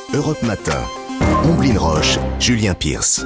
Europe Matin. Omblin Roche, Julien Pierce.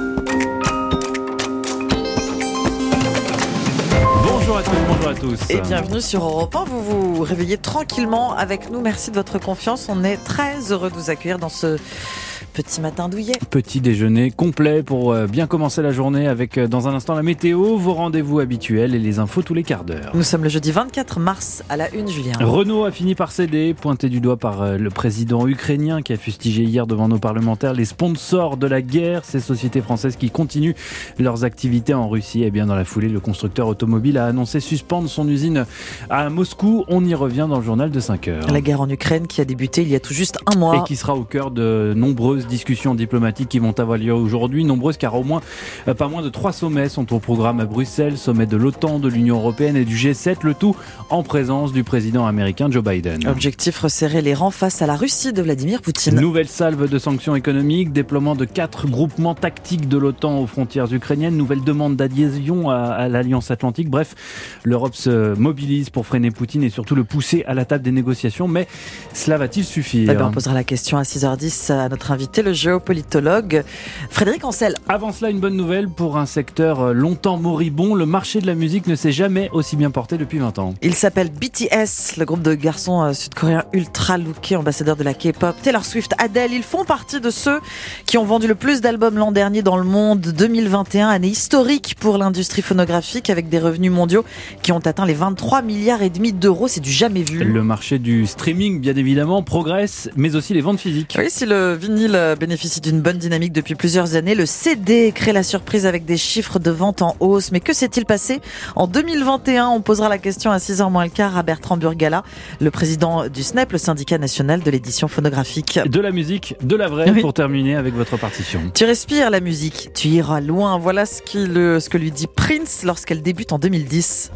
Bonjour à tous, bonjour à tous. Et bienvenue sur Europe 1. Vous vous réveillez tranquillement avec nous. Merci de votre confiance. On est très heureux de vous accueillir dans ce petit matin douillet. Petit déjeuner complet pour bien commencer la journée avec dans un instant la météo, vos rendez-vous habituels et les infos tous les quarts d'heure. Nous sommes le jeudi 24 mars à la une, Julien. Renault a fini par céder, pointé du doigt par le président ukrainien qui a fustigé hier devant nos parlementaires les sponsors de la guerre, ces sociétés françaises qui continuent leurs activités en Russie. Et bien dans la foulée, le constructeur automobile a annoncé suspendre son usine à Moscou. On y revient dans le journal de 5 heures. La guerre en Ukraine qui a débuté il y a tout juste un mois. Et qui sera au cœur de nombreuses discussions diplomatiques qui vont avoir lieu aujourd'hui. Nombreuses car pas moins de 3 sommets sont au programme à Bruxelles. Sommet de l'OTAN, de l'Union Européenne et du G7. Le tout en présence du président américain Joe Biden. Objectif, resserrer les rangs face à la Russie de Vladimir Poutine. Nouvelle salve de sanctions économiques, déploiement de 4 groupements tactiques de l'OTAN aux frontières ukrainiennes, nouvelle demande d'adhésion à l'Alliance Atlantique. Bref, l'Europe se mobilise pour freiner Poutine et surtout le pousser à la table des négociations. Mais cela va-t-il suffire ? On posera la question à 6h10 à notre invité, le géopolitologue Frédéric Ancel. Avant cela, une bonne nouvelle pour un secteur longtemps moribond. Le marché de la musique ne s'est jamais aussi bien porté depuis 20 ans. Il s'appelle BTS, le groupe de garçons sud-coréens ultra lookés, ambassadeurs de la K-pop. Taylor Swift, Adele, ils font partie de ceux qui ont vendu le plus d'albums l'an dernier dans le monde. 2021, année historique pour l'industrie phonographique avec des revenus mondiaux qui ont atteint les 23 milliards et demi d'euros. C'est du jamais vu. Le marché du streaming, bien évidemment, progresse, mais aussi les ventes physiques. Oui, si le vinyle bénéficie d'une bonne dynamique depuis plusieurs années, le CD crée la surprise avec des chiffres de vente en hausse. Mais que s'est-il passé en 2021 ? On posera la question à 6h moins le quart à Bertrand Burgala, le président du SNEP, le syndicat national de l'édition phonographique. De la musique, de la vraie, oui. Pour terminer avec votre partition. Tu respires la musique, tu iras loin. Voilà ce que lui dit Prince lorsqu'elle débute en 2010.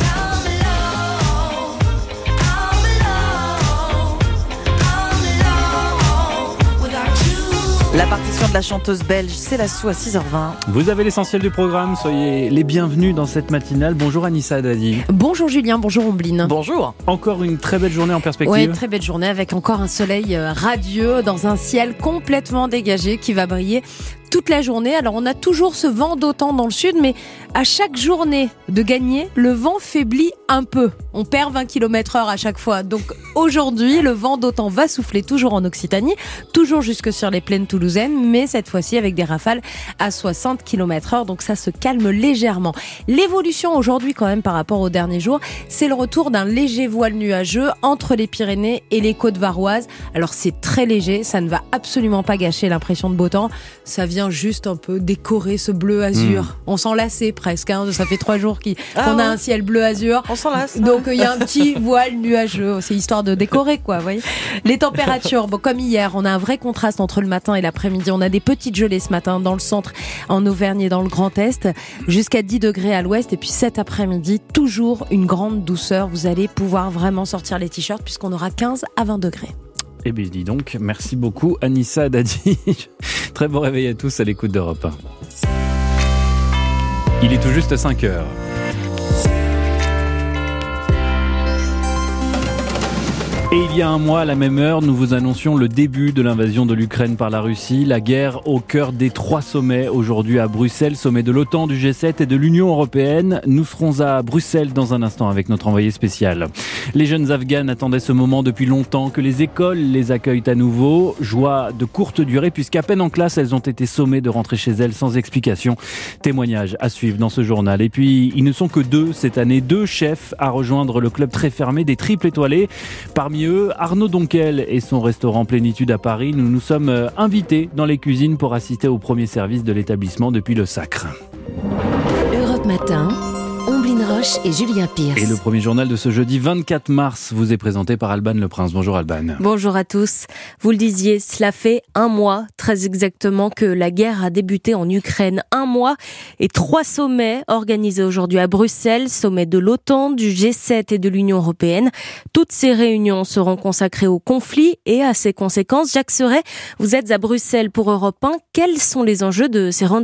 La partition de la chanteuse belge, c'est la sous à 6h20. Vous avez l'essentiel du programme, soyez les bienvenus dans cette matinale. Bonjour Anissa Haddadi. Bonjour Julien, bonjour Omblin. Bonjour. Encore une très belle journée en perspective. Oui, très belle journée avec encore un soleil radieux dans un ciel complètement dégagé qui va briller toute la journée. Alors on a toujours ce vent d'OTAN dans le sud, mais à chaque journée de gagner, le vent faiblit un peu. On perd 20 km/h à chaque fois. Donc aujourd'hui, le vent d'OTAN va souffler toujours en Occitanie, toujours jusque sur les plaines toulousaines, mais cette fois-ci avec des rafales à 60 km/h. Donc ça se calme légèrement. L'évolution aujourd'hui quand même par rapport aux derniers jours, c'est le retour d'un léger voile nuageux entre les Pyrénées et les côtes varoises. Alors c'est très léger, ça ne va absolument pas gâcher l'impression de beau temps. Ça vient juste un peu décorer ce bleu azur. On s'en lassait presque, ça fait 3 jours qu'on a un ciel bleu azur. On s'en lasse. Donc il y a un petit voile nuageux, c'est histoire de décorer quoi, vous voyez. Les températures, comme hier, on a un vrai contraste entre le matin et l'après-midi. On a des petites gelées ce matin dans le centre, en Auvergne et dans le Grand Est, jusqu'à 10 degrés à l'ouest. Et puis cet après-midi, toujours une grande douceur. Vous allez pouvoir vraiment sortir les t-shirts puisqu'on aura 15 à 20 degrés. Eh bien, dis donc, merci beaucoup Anissa Haddadi. Très bon réveil à tous à l'écoute d'Europe 1. Il est tout juste 5 heures. Et il y a un mois, à la même heure, nous vous annoncions le début de l'invasion de l'Ukraine par la Russie. La guerre au cœur des 3 sommets aujourd'hui à Bruxelles, sommet de l'OTAN, du G7 et de l'Union Européenne. Nous serons à Bruxelles dans un instant avec notre envoyé spécial. Les jeunes Afghanes attendaient ce moment depuis longtemps, que les écoles les accueillent à nouveau. Joie de courte durée puisqu'à peine en classe, elles ont été sommées de rentrer chez elles sans explication. Témoignage à suivre dans ce journal. Et puis, ils ne sont que 2 cette année, 2 chefs à rejoindre le club très fermé des triples étoilés. Parmi eux, Arnaud Donquel et son restaurant Plénitude à Paris. Nous nous sommes invités dans les cuisines pour assister au premier service de l'établissement depuis le Sacre. Europe Matin, Omblin Roche et Julien Pierce. Et le premier journal de ce jeudi 24 mars vous est présenté par Alban Le Prince. Bonjour Alban. Bonjour à tous. Vous le disiez, cela fait 1 mois, très exactement, que la guerre a débuté en Ukraine. 1 mois et 3 sommets organisés aujourd'hui à Bruxelles. Sommet de l'OTAN, du G7 et de l'Union Européenne. Toutes ces réunions seront consacrées au conflit et à ses conséquences. Jacques Serret, vous êtes à Bruxelles pour Europe 1. Quels sont les enjeux de ces rendez-vous ?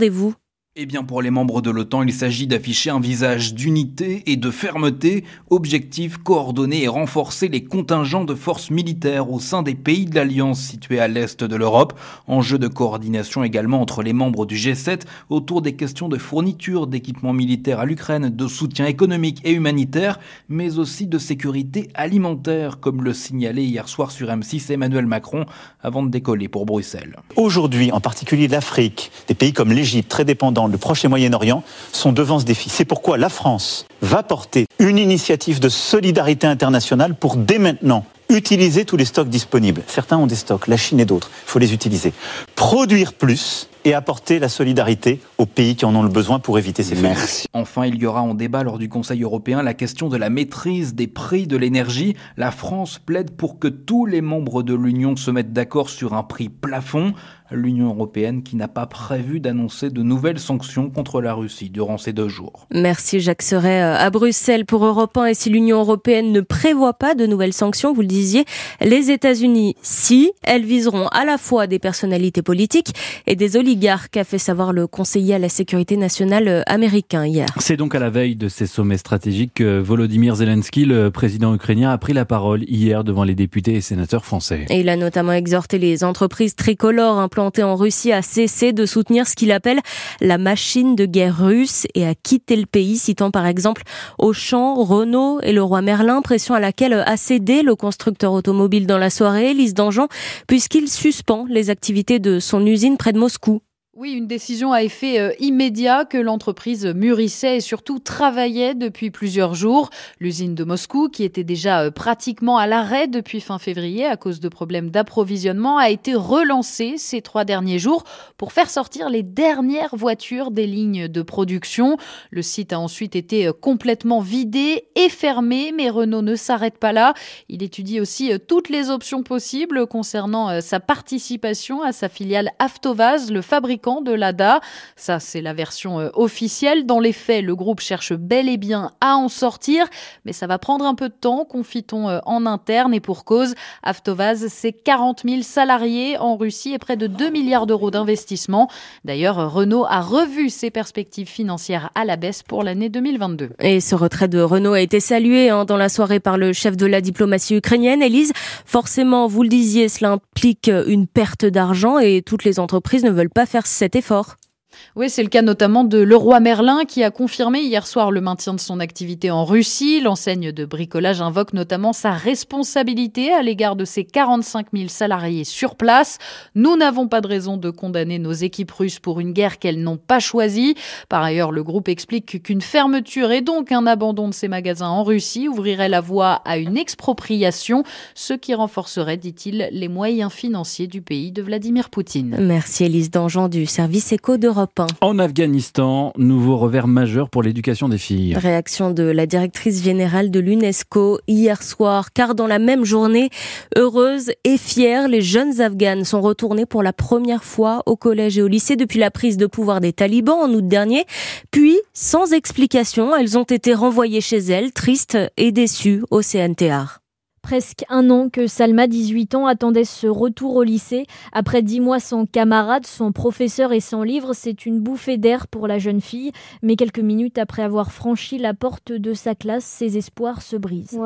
Eh bien, pour les membres de l'OTAN, il s'agit d'afficher un visage d'unité et de fermeté. Objectif, coordonner et renforcer les contingents de forces militaires au sein des pays de l'Alliance situés à l'est de l'Europe. Enjeu de coordination également entre les membres du G7 autour des questions de fourniture d'équipements militaires à l'Ukraine, de soutien économique et humanitaire, mais aussi de sécurité alimentaire, comme le signalait hier soir sur M6 Emmanuel Macron avant de décoller pour Bruxelles. Aujourd'hui, en particulier l'Afrique, des pays comme l'Égypte, très dépendants, le Proche et Moyen-Orient, sont devant ce défi. C'est pourquoi la France va porter une initiative de solidarité internationale pour dès maintenant utiliser tous les stocks disponibles. Certains ont des stocks, la Chine et d'autres, il faut les utiliser. Produire plus et apporter la solidarité aux pays qui en ont le besoin pour éviter ces failles. Enfin, il y aura en débat lors du Conseil européen la question de la maîtrise des prix de l'énergie. La France plaide pour que tous les membres de l'Union se mettent d'accord sur un prix plafond. L'Union européenne qui n'a pas prévu d'annoncer de nouvelles sanctions contre la Russie durant ces 2 jours. Merci Jacques Serret à Bruxelles pour Europe 1. Et si l'Union européenne ne prévoit pas de nouvelles sanctions, vous le disiez, les États-Unis, si, elles viseront à la fois des personnalités politiques et des oligarques, a fait savoir le conseiller à la sécurité nationale américain hier. C'est donc à la veille de ces sommets stratégiques que Volodymyr Zelensky, le président ukrainien, a pris la parole hier devant les députés et sénateurs français. Et il a notamment exhorté les entreprises tricolores implantées en Russie à cesser de soutenir ce qu'il appelle la machine de guerre russe et à quitter le pays, citant par exemple Auchan, Renault et Leroy Merlin, pression à laquelle a cédé le constructeur automobile dans la soirée, Lise Dangean, puisqu'il suspend les activités de son usine près de Moscou. Oui, une décision à effet immédiat que l'entreprise mûrissait et surtout travaillait depuis plusieurs jours. L'usine de Moscou, qui était déjà pratiquement à l'arrêt depuis fin février à cause de problèmes d'approvisionnement, a été relancée ces 3 derniers jours pour faire sortir les dernières voitures des lignes de production. Le site a ensuite été complètement vidé et fermé, mais Renault ne s'arrête pas là. Il étudie aussi toutes les options possibles concernant sa participation à sa filiale Avtovaz, le fabricant de Lada. Ça, c'est la version officielle. Dans les faits, le groupe cherche bel et bien à en sortir, mais ça va prendre un peu de temps, confie-t-on en interne, et pour cause. Avtovaz, c'est 40 000 salariés en Russie et près de 2 milliards d'euros d'investissement. D'ailleurs, Renault a revu ses perspectives financières à la baisse pour l'année 2022. Et ce retrait de Renault a été salué dans la soirée par le chef de la diplomatie ukrainienne, Élise. Forcément, vous le disiez, cela implique une perte d'argent et toutes les entreprises ne veulent pas faire cet effort. Oui, c'est le cas notamment de Leroy Merlin qui a confirmé hier soir le maintien de son activité en Russie. L'enseigne de bricolage invoque notamment sa responsabilité à l'égard de ses 45 000 salariés sur place. Nous n'avons pas de raison de condamner nos équipes russes pour une guerre qu'elles n'ont pas choisie. Par ailleurs, le groupe explique qu'une fermeture et donc un abandon de ses magasins en Russie ouvrirait la voie à une expropriation, ce qui renforcerait, dit-il, les moyens financiers du pays de Vladimir Poutine. Merci Élise Dangean du service éco d'Europe 1. En Afghanistan, nouveau revers majeur pour l'éducation des filles. Réaction de la directrice générale de l'UNESCO hier soir, car dans la même journée, heureuses et fières, les jeunes Afghanes sont retournées pour la première fois au collège et au lycée depuis la prise de pouvoir des talibans en août dernier. Puis, sans explication, elles ont été renvoyées chez elles, tristes et déçues au CNTR. Presque 1 an que Salma, 18 ans, attendait ce retour au lycée. Après 10 mois sans camarades, sans professeur et sans livre, c'est une bouffée d'air pour la jeune fille. Mais quelques minutes après avoir franchi la porte de sa classe, ses espoirs se brisent.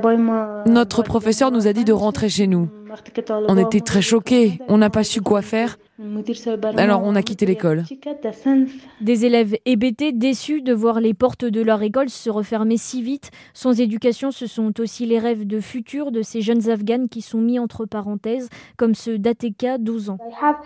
Notre professeur nous a dit de rentrer chez nous. On était très choqués, on n'a pas su quoi faire. Alors on a quitté l'école. Des élèves hébétés, déçus de voir les portes de leur école se refermer si vite. Sans éducation, ce sont aussi les rêves de futur de ces jeunes Afghanes qui sont mis entre parenthèses, comme ceux d'Ateka, 12 ans.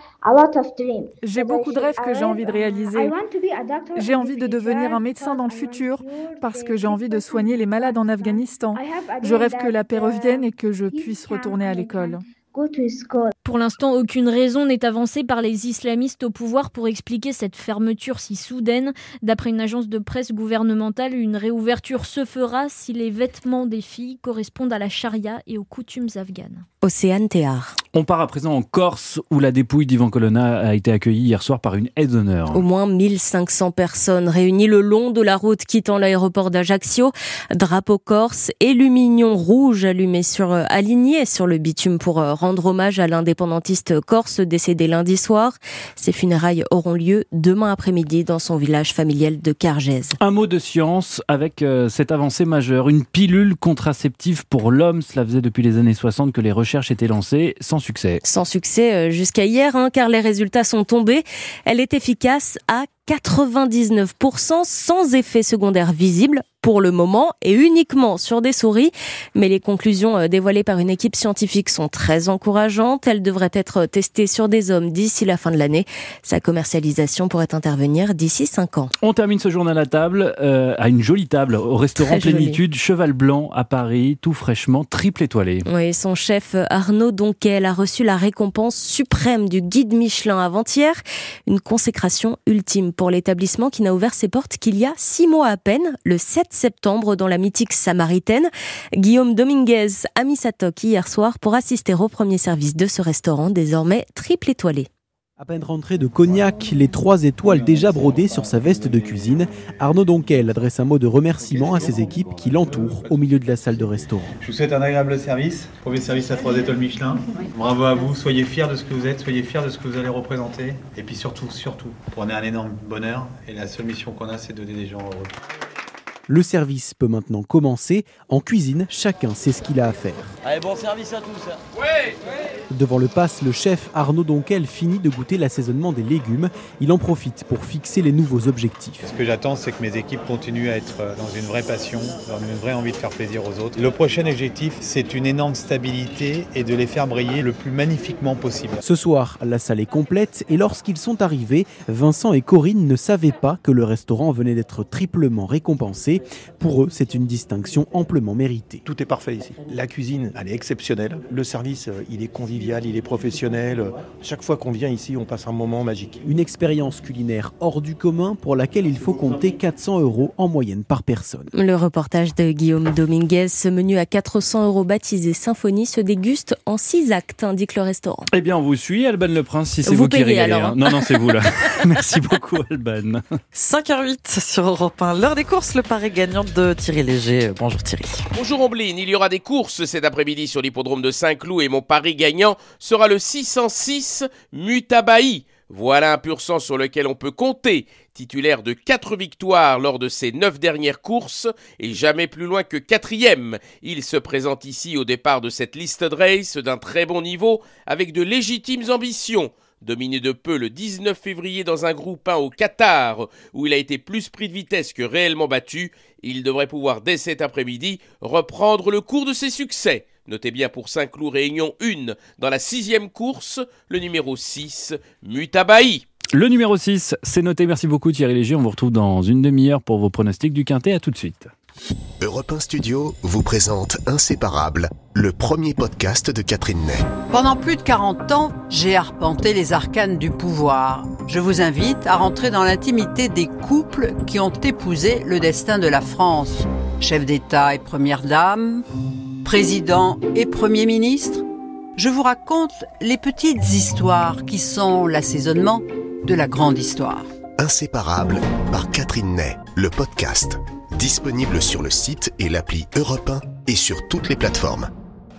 J'ai beaucoup de rêves que j'ai envie de réaliser. J'ai envie de devenir un médecin dans le futur parce que j'ai envie de soigner les malades en Afghanistan. Je rêve que la paix revienne et que je puisse retourner à l'école. Pour l'instant, aucune raison n'est avancée par les islamistes au pouvoir pour expliquer cette fermeture si soudaine. D'après une agence de presse gouvernementale, une réouverture se fera si les vêtements des filles correspondent à la charia et aux coutumes afghanes. Océane Théard. On part à présent en Corse où la dépouille d'Ivan Colonna a été accueillie hier soir par une aide d'honneur. Au moins 1500 personnes réunies le long de la route quittant l'aéroport d'Ajaccio. Drapeau corse et lumignon rouge aligné sur le bitume pour rendre hommage à l'indépendantiste corse décédé lundi soir. Ces funérailles auront lieu demain après-midi dans son village familial de Cargèse. Un mot de science avec cette avancée majeure. Une pilule contraceptive pour l'homme. Cela faisait depuis les années 60 que les recherches étaient lancées sans succès. Sans succès jusqu'à hier, car les résultats sont tombés. Elle est efficace à 99% sans effet secondaire visible pour le moment et uniquement sur des souris. Mais les conclusions dévoilées par une équipe scientifique sont très encourageantes. Elle devrait être testée sur des hommes d'ici la fin de l'année. Sa commercialisation pourrait intervenir d'ici 5 ans. On termine ce journal à table, à une jolie table au restaurant Plénitude, Cheval Blanc à Paris, tout fraîchement triple étoilé. Oui, son chef Arnaud Donquel a reçu la récompense suprême du guide Michelin avant-hier. Une consécration ultime pour l'établissement qui n'a ouvert ses portes qu'il y a 6 mois à peine, le 7 septembre dans la mythique Samaritaine. Guillaume Dominguez a mis sa toque hier soir pour assister au premier service de ce restaurant désormais triple étoilé. À peine rentré de Cognac, les 3 étoiles déjà brodées sur sa veste de cuisine, Arnaud Donquel adresse un mot de remerciement à ses équipes qui l'entourent au milieu de la salle de restaurant. Je vous souhaite un agréable service, premier service à 3 étoiles Michelin. Bravo à vous, soyez fiers de ce que vous êtes, soyez fiers de ce que vous allez représenter. Et puis surtout, prenez un énorme bonheur. Et la seule mission qu'on a, c'est de donner des gens heureux. Le service peut maintenant commencer. En cuisine, chacun sait ce qu'il a à faire. Allez, bon service à tous. Ouais. Devant le passe, le chef Arnaud Donquel finit de goûter l'assaisonnement des légumes. Il en profite pour fixer les nouveaux objectifs. Ce que j'attends, c'est que mes équipes continuent à être dans une vraie passion, dans une vraie envie de faire plaisir aux autres. Le prochain objectif, c'est une énorme stabilité et de les faire briller le plus magnifiquement possible. Ce soir, la salle est complète et lorsqu'ils sont arrivés, Vincent et Corinne ne savaient pas que le restaurant venait d'être triplement récompensé. Pour eux, c'est une distinction amplement méritée. Tout est parfait ici. La cuisine, elle est exceptionnelle. Le service, il est convivial, il est professionnel. Chaque fois qu'on vient ici, on passe un moment magique. Une expérience culinaire hors du commun pour laquelle il faut compter 400 € en moyenne par personne. Le reportage de Guillaume Dominguez, ce menu à 400 € baptisé Symphonie se déguste en 6 actes, indique le restaurant. Eh bien, on vous suit, Alban Le Prince, si c'est vous qui régalez. Alors, hein. Non, c'est vous là. Merci beaucoup, Alban. 5h08 sur Europe 1. L'heure des courses, le pari gagnant de Thierry Léger. Bonjour Thierry. Bonjour Ombline, il y aura des courses cet après-midi sur l'hippodrome de Saint-Cloud et mon pari gagnant sera le 606 Mutabahi. Voilà un pur sang sur lequel on peut compter. Titulaire de 4 victoires lors de ses 9 dernières courses et jamais plus loin que 4e. Il se présente ici au départ de cette listed race d'un très bon niveau avec de légitimes ambitions. Dominé de peu le 19 février dans un groupe 1 au Qatar, où il a été plus pris de vitesse que réellement battu, il devrait pouvoir dès cet après-midi reprendre le cours de ses succès. Notez bien pour Saint-Cloud Réunion 1, dans la 6e course, le numéro 6, Mutabahi. Le numéro 6, c'est noté. Merci beaucoup Thierry Léger. On vous retrouve dans une demi-heure pour vos pronostics du Quintet. À tout de suite. Europe 1 Studio vous présente Inséparables, le premier podcast de Catherine Ney. Pendant plus de 40 ans, j'ai arpenté les arcanes du pouvoir. Je vous invite à rentrer dans l'intimité des couples qui ont épousé le destin de la France. Chef d'État et première dame, président et premier ministre. Je vous raconte les petites histoires qui sont l'assaisonnement de la grande histoire. Inséparables par Catherine Ney, le podcast. Disponible sur le site et l'appli Europe 1 et sur toutes les plateformes.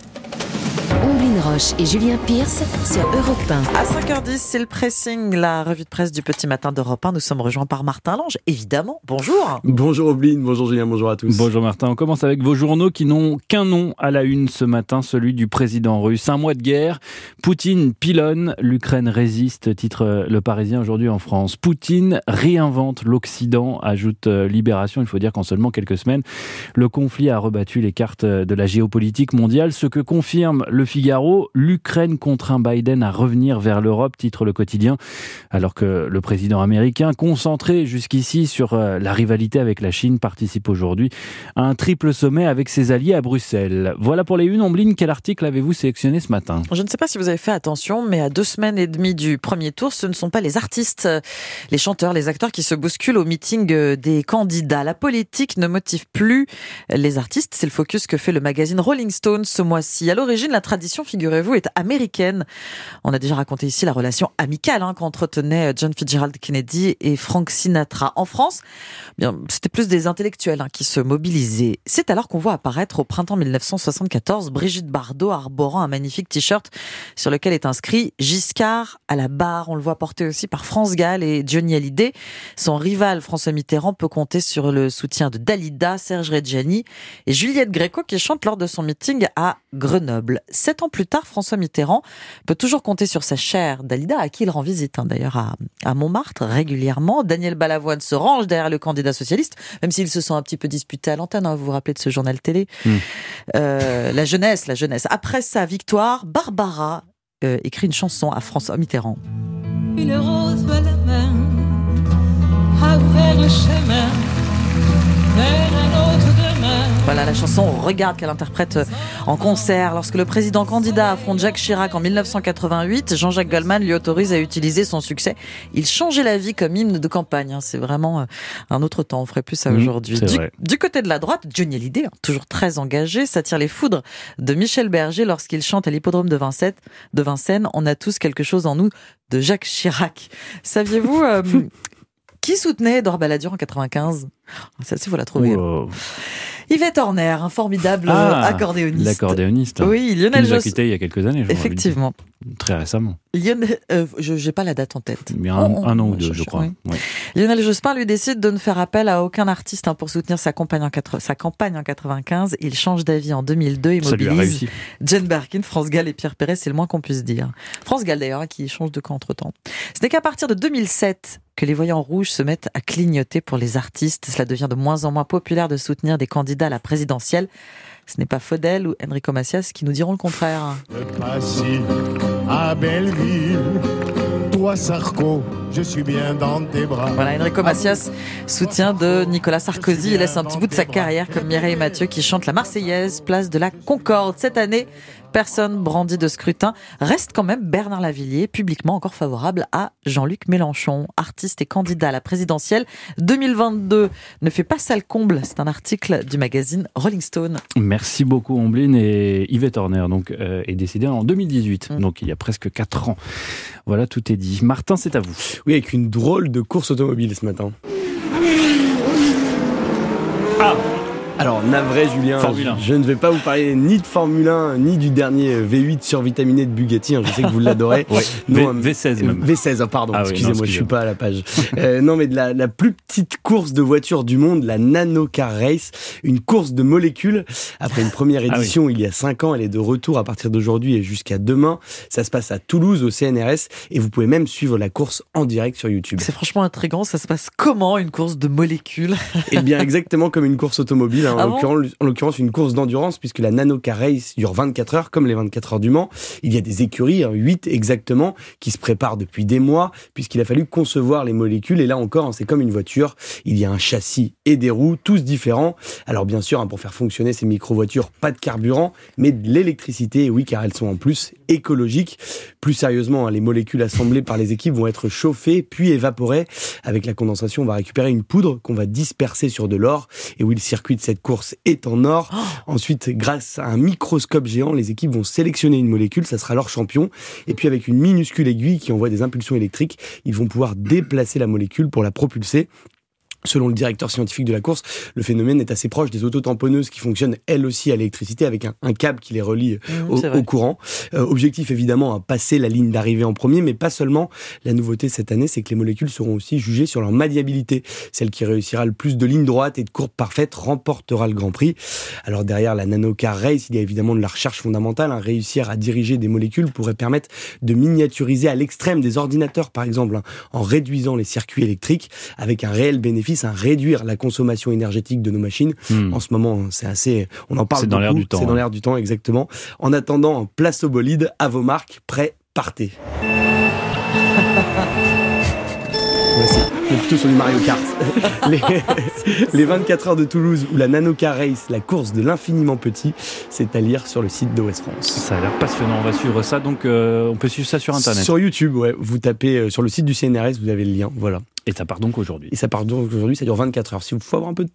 Omblin Roche et Julien Pierce sur Europe 1. À 5h10, c'est le pressing, la revue de presse du petit matin d'Europe 1. Nous sommes rejoints par Martin Lange, évidemment. Bonjour. Bonjour Omblin, bonjour Julien, bonjour à tous. Bonjour Martin, on commence avec vos journaux qui n'ont qu'un nom à la une ce matin, celui du président russe. 1 mois de guerre, Poutine pilonne, l'Ukraine résiste, titre Le Parisien aujourd'hui en France. Poutine réinvente l'Occident, ajoute Libération. Il faut dire qu'en seulement quelques semaines, le conflit a rebattu les cartes de la géopolitique mondiale, ce que confirme Le Figaro, l'Ukraine contraint Biden à revenir vers l'Europe, titre Le Quotidien, alors que le président américain, concentré jusqu'ici sur la rivalité avec la Chine, participe aujourd'hui à un triple sommet avec ses alliés à Bruxelles. Voilà pour les unes. Ombline, quel article avez-vous sélectionné ce matin ? Je ne sais pas si vous avez fait attention, mais à 2 semaines et demie du premier tour, ce ne sont pas les artistes, les chanteurs, les acteurs qui se bousculent au meeting des candidats. La politique ne motive plus les artistes, c'est le focus que fait le magazine Rolling Stone ce mois-ci. À l'origine, la tradition figurait figurez-vous, est américaine. On a déjà raconté ici la relation amicale qu'entretenaient John Fitzgerald Kennedy et Frank Sinatra. En France, bien, c'était plus des intellectuels qui se mobilisaient. C'est alors qu'on voit apparaître au printemps 1974 Brigitte Bardot arborant un magnifique t-shirt sur lequel est inscrit « Giscard à la barre ». On le voit porté aussi par France Gall et Johnny Hallyday. Son rival François Mitterrand peut compter sur le soutien de Dalida, Serge Reggiani et Juliette Gréco qui chante lors de son meeting à Grenoble. 7 ans plus tard, François Mitterrand peut toujours compter sur sa chère Dalida, à qui il rend visite d'ailleurs à Montmartre régulièrement. Daniel Balavoine se range derrière le candidat socialiste, même s'ils se sont un petit peu disputés à l'antenne. Vous vous rappelez de ce journal télé La jeunesse. Après sa victoire, Barbara écrit une chanson à François Mitterrand. Une rose à la main a ouvert le chemin vers un autre demain. Voilà la chanson, on regarde qu'elle interprète en concert. Lorsque le président candidat affronte Jacques Chirac en 1988, Jean-Jacques Goldman lui autorise à utiliser son succès. Il changeait la vie comme hymne de campagne. C'est vraiment un autre temps, on ferait plus ça aujourd'hui. Du côté de la droite, Johnny Hallyday, toujours très engagé, s'attire les foudres de Michel Berger lorsqu'il chante à l'hippodrome de Vincennes. On a tous quelque chose en nous de Jacques Chirac. Saviez-vous qui soutenait Édouard Balladur en 95 ? Celle-ci, vous la trouvez. Yvette Horner, un formidable accordéoniste. L'accordéoniste. Oui, Lionel Jospin. Qui nous a quittés il y a quelques années. Effectivement. Très récemment. Je n'ai pas la date en tête. Mais un an ou deux, je crois. Oui. Ouais. Lionel Jospin, lui, décide de ne faire appel à aucun artiste pour soutenir sa campagne en 95. Il change d'avis en 2002 et mobilise Jane Birkin, France Gall et Pierre Perret, c'est le moins qu'on puisse dire. France Gall, d'ailleurs, qui change de camp entre-temps. Ce n'est qu'à partir de 2007 que les voyants rouges se mettent à clignoter pour les artistes. Cela devient de moins en moins populaire de soutenir des candidats à la présidentielle. Ce n'est pas Faudel ou Enrico Macias qui nous diront le contraire. Assis à Belleville, toi Sarko, je suis bien dans tes bras. Voilà, Enrico Macias, soutien de Nicolas Sarkozy. Il laisse un petit bout de sa carrière comme Mireille Mathieu qui chante la Marseillaise, place de la Concorde. Cette année, personne brandit de scrutin. Reste quand même Bernard Lavilliers, publiquement encore favorable à Jean-Luc Mélenchon, artiste et candidat à la présidentielle. 2022 ne fait pas sale comble. C'est un article du magazine Rolling Stone. Merci beaucoup Ombline. Et Yvette Horner est décédée en 2018, donc il y a presque 4 ans. Voilà, tout est dit. Martin, c'est à vous. Oui, avec une drôle de course automobile ce matin. Alors, navré Julien, je ne vais pas vous parler ni de Formule 1, ni du dernier V8 survitaminé de Bugatti, je sais que vous l'adorez. Non, V16 même. V16, pardon, excusez-moi, je ne suis pas à la page. Non, mais de la plus petite course de voiture du monde, la Nano Car Race, une course de molécules. Après une première édition il y a 5 ans, elle est de retour à partir d'aujourd'hui et jusqu'à demain. Ça se passe à Toulouse, au CNRS, et vous pouvez même suivre la course en direct sur YouTube. C'est franchement intriguant, ça se passe comment une course de molécules ? Eh bien, exactement comme une course automobile. En l'occurrence, une course d'endurance, puisque la Nano Car Race dure 24 heures, comme les 24 heures du Mans. Il y a des écuries, 8 exactement, qui se préparent depuis des mois, puisqu'il a fallu concevoir les molécules. Et là encore, c'est comme une voiture. Il y a un châssis et des roues, tous différents. Alors bien sûr, pour faire fonctionner ces micro-voitures, pas de carburant, mais de l'électricité. Et oui, car elles sont en plus écologiques. Plus sérieusement, les molécules assemblées par les équipes vont être chauffées, puis évaporées. Avec la condensation, on va récupérer une poudre qu'on va disperser sur de l'or. Et oui, le circuit de cette course est en or. Ensuite, grâce à un microscope géant, les équipes vont sélectionner une molécule, ça sera leur champion. Et puis avec une minuscule aiguille qui envoie des impulsions électriques, ils vont pouvoir déplacer la molécule pour la propulser. Selon le directeur scientifique de la course, le phénomène est assez proche des autotamponneuses qui fonctionnent elles aussi à l'électricité avec un câble qui les relie au courant. Objectif évidemment, passer la ligne d'arrivée en premier, mais pas seulement. La nouveauté cette année, c'est que les molécules seront aussi jugées sur leur maniabilité. Celle qui réussira le plus de lignes droites et de courbes parfaites remportera le Grand Prix. Alors derrière la Nano Car Race, il y a évidemment de la recherche fondamentale. Réussir à diriger des molécules pourrait permettre de miniaturiser à l'extrême des ordinateurs, par exemple, en réduisant les circuits électriques avec un réel bénéfice à réduire la consommation énergétique de nos machines. En ce moment, c'est assez... On en parle beaucoup. C'est dans l'air du temps. C'est dans l'air du temps, exactement. En attendant, place au bolide, à vos marques, prêts, partez. On est plutôt sur du Mario Kart. Les 24 heures de Toulouse ou la Nano Car Race, la course de l'infiniment petit, c'est à lire sur le site de West France. Ça a l'air passionnant, on va suivre ça, donc on peut suivre ça sur Internet. Sur YouTube, ouais. Vous tapez sur le site du CNRS, vous avez le lien, voilà. Et ça part donc aujourd'hui. Ça dure 24 heures, il faut avoir un peu de temps.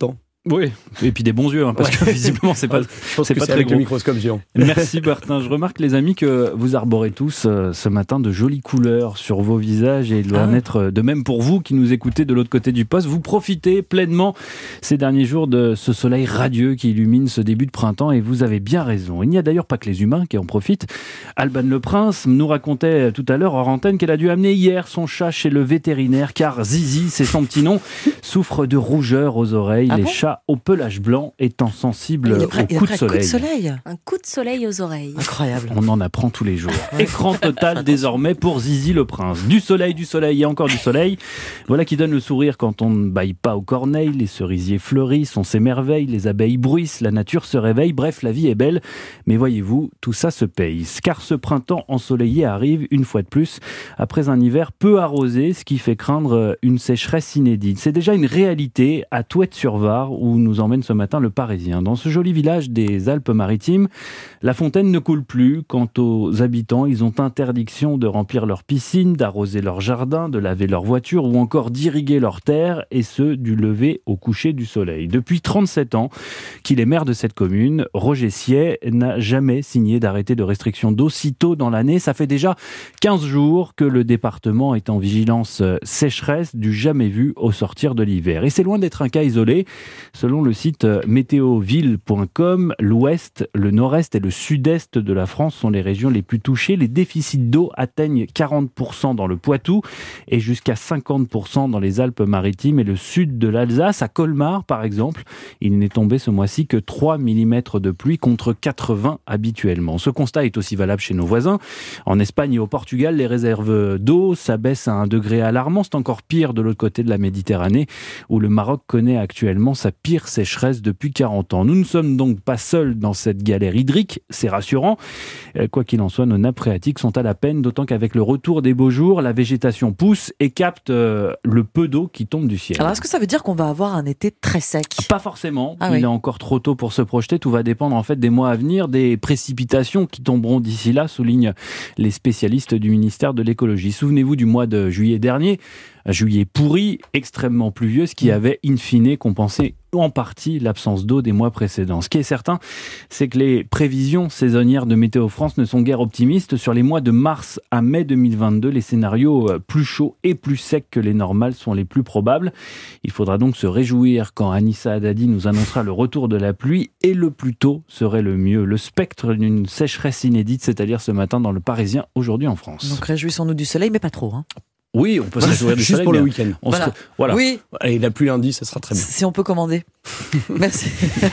Oui, et puis des bons yeux, parce que visiblement c'est pas très gros. Le microscope géant. Merci Martin. Je remarque les amis que vous arborez tous ce matin de jolies couleurs sur vos visages et il doit en être de même pour vous qui nous écoutez de l'autre côté du poste. Vous profitez pleinement ces derniers jours de ce soleil radieux qui illumine ce début de printemps et vous avez bien raison. Il n'y a d'ailleurs pas que les humains qui en profitent. Alban Le Prince nous racontait tout à l'heure hors antenne qu'elle a dû amener hier son chat chez le vétérinaire car Zizi, c'est son petit nom, souffre de rougeur aux oreilles. Les chats au pelage blanc étant sensibles au coup de soleil. Un coup de soleil aux oreilles. Incroyable. On en apprend tous les jours. Écran total désormais pour Zizi le Prince. Du soleil et encore du soleil. Voilà qui donne le sourire quand on ne bâille pas aux corneilles. Les cerisiers fleurissent, on s'émerveille, les abeilles bruissent, la nature se réveille. Bref, la vie est belle. Mais voyez-vous, tout ça se paye. Car ce printemps ensoleillé arrive une fois de plus après un hiver peu arrosé, ce qui fait craindre une sécheresse inédite. C'est déjà une réalité à Touette-sur-Var où nous emmène ce matin le Parisien. Dans ce joli village des Alpes-Maritimes, la fontaine ne coule plus. Quant aux habitants, ils ont interdiction de remplir leurs piscines, d'arroser leurs jardins, de laver leurs voitures ou encore d'irriguer leurs terres, et ce, du lever au coucher du soleil. Depuis 37 ans qu'il est maire de cette commune, Roger Siey n'a jamais signé d'arrêté de restriction d'eau si tôt dans l'année. Ça fait déjà 15 jours que le département est en vigilance sécheresse du jamais vu au sortir de l'hiver. Et c'est loin d'être un cas isolé. Selon le site météoville.com, l'ouest, le nord-est et le sud-est de la France sont les régions les plus touchées. Les déficits d'eau atteignent 40% dans le Poitou et jusqu'à 50% dans les Alpes-Maritimes et le sud de l'Alsace. À Colmar, par exemple, il n'est tombé ce mois-ci que 3 mm de pluie contre 80 habituellement. Ce constat est aussi valable chez nos voisins. En Espagne et au Portugal, les réserves d'eau s'abaissent à un degré alarmant. C'est encore pire de l'autre côté de la Méditerranée, où le Maroc connaît actuellement sa pire sécheresse depuis 40 ans. Nous ne sommes donc pas seuls dans cette galère hydrique, c'est rassurant. Quoi qu'il en soit, nos nappes phréatiques sont à la peine, d'autant qu'avec le retour des beaux jours, la végétation pousse et capte le peu d'eau qui tombe du ciel. Alors est-ce que ça veut dire qu'on va avoir un été très sec ? Pas forcément, il est encore trop tôt pour se projeter, tout va dépendre en fait des mois à venir, des précipitations qui tomberont d'ici là, soulignent les spécialistes du ministère de l'écologie. Souvenez-vous du mois de juillet dernier, juillet pourri, extrêmement pluvieux, ce qui avait in fine compensé en partie l'absence d'eau des mois précédents. Ce qui est certain, c'est que les prévisions saisonnières de Météo France ne sont guère optimistes. Sur les mois de mars à mai 2022, les scénarios plus chauds et plus secs que les normales sont les plus probables. Il faudra donc se réjouir quand Anissa Haddadi nous annoncera le retour de la pluie, et le plus tôt serait le mieux. Le spectre d'une sécheresse inédite, c'est-à-dire ce matin dans le Parisien, aujourd'hui en France. Donc réjouissons-nous du soleil, mais pas trop, hein. Oui, on peut se réjouir du soleil. Juste pour le week-end. Voilà. Oui. Et la pluie lundi, ça sera très bien. Si on peut commander. Merci.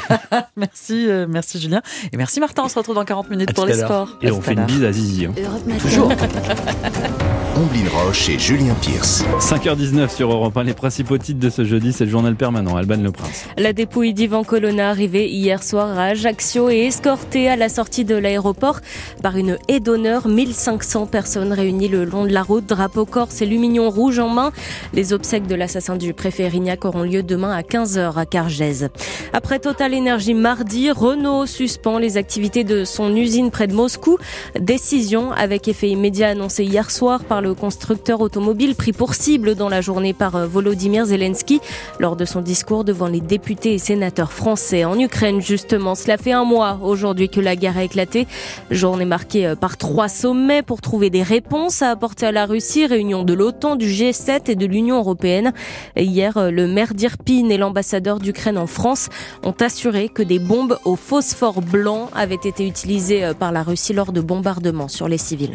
Merci Julien. Et merci Martin, on se retrouve dans 40 minutes pour les sports. Et on fait une bise à Zizi. Toujours. Omblin Roche et Julien Pierce. 5h19 sur Europe 1. Les principaux titres de ce jeudi, c'est le journal permanent. Alban Le Prince. La dépouille d'Ivan Colonna, arrivée hier soir à Ajaccio et escortée à la sortie de l'aéroport par une haie d'honneur. 1500 personnes réunies le long de la route, drapeau corse et lumignon rouge en main. Les obsèques de l'assassin du préfet Rignac auront lieu demain à 15h à Cargèse. Après Total Energy mardi, Renault suspend les activités de son usine près de Moscou. Décision avec effet immédiat annoncée hier soir par le constructeur automobile, pris pour cible dans la journée par Volodymyr Zelensky lors de son discours devant les députés et sénateurs français. En Ukraine, justement, cela fait un mois aujourd'hui que la guerre a éclaté. Journée marquée par 3 sommets pour trouver des réponses à apporter à la Russie. Réunion de l'OTAN, du G7 et de l'Union européenne. Et hier, le maire d'Irpine et l'ambassadeur d'Ukraine en France ont assuré que des bombes au phosphore blanc avaient été utilisées par la Russie lors de bombardements sur les civils.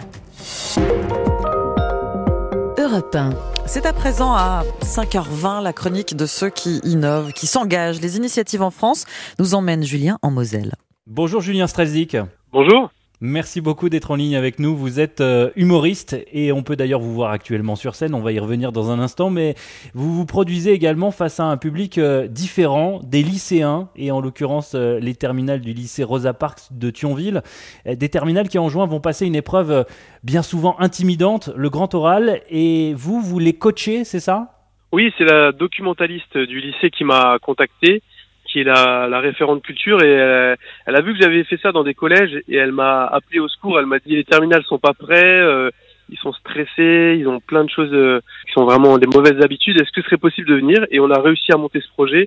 Europe 1. C'est à présent à 5h20 la chronique de ceux qui innovent, qui s'engagent. Les initiatives en France nous emmène Julien en Moselle. Bonjour Julien Strelzik. Bonjour. Merci beaucoup d'être en ligne avec nous. Vous êtes humoriste et on peut d'ailleurs vous voir actuellement sur scène. On va y revenir dans un instant, mais vous vous produisez également face à un public différent, des lycéens et en l'occurrence les terminales du lycée Rosa Parks de Thionville. Des terminales qui en juin vont passer une épreuve bien souvent intimidante, le grand oral, et vous les coachez, c'est ça ? Oui, c'est la documentaliste du lycée qui m'a contacté, qui est la référente culture, et elle a vu que j'avais fait ça dans des collèges et elle m'a appelé au secours. Elle m'a dit les terminales sont pas prêts, ils sont stressés, ils ont plein de choses qui sont vraiment des mauvaises habitudes. Est-ce que ce serait possible de venir ? Et on a réussi à monter ce projet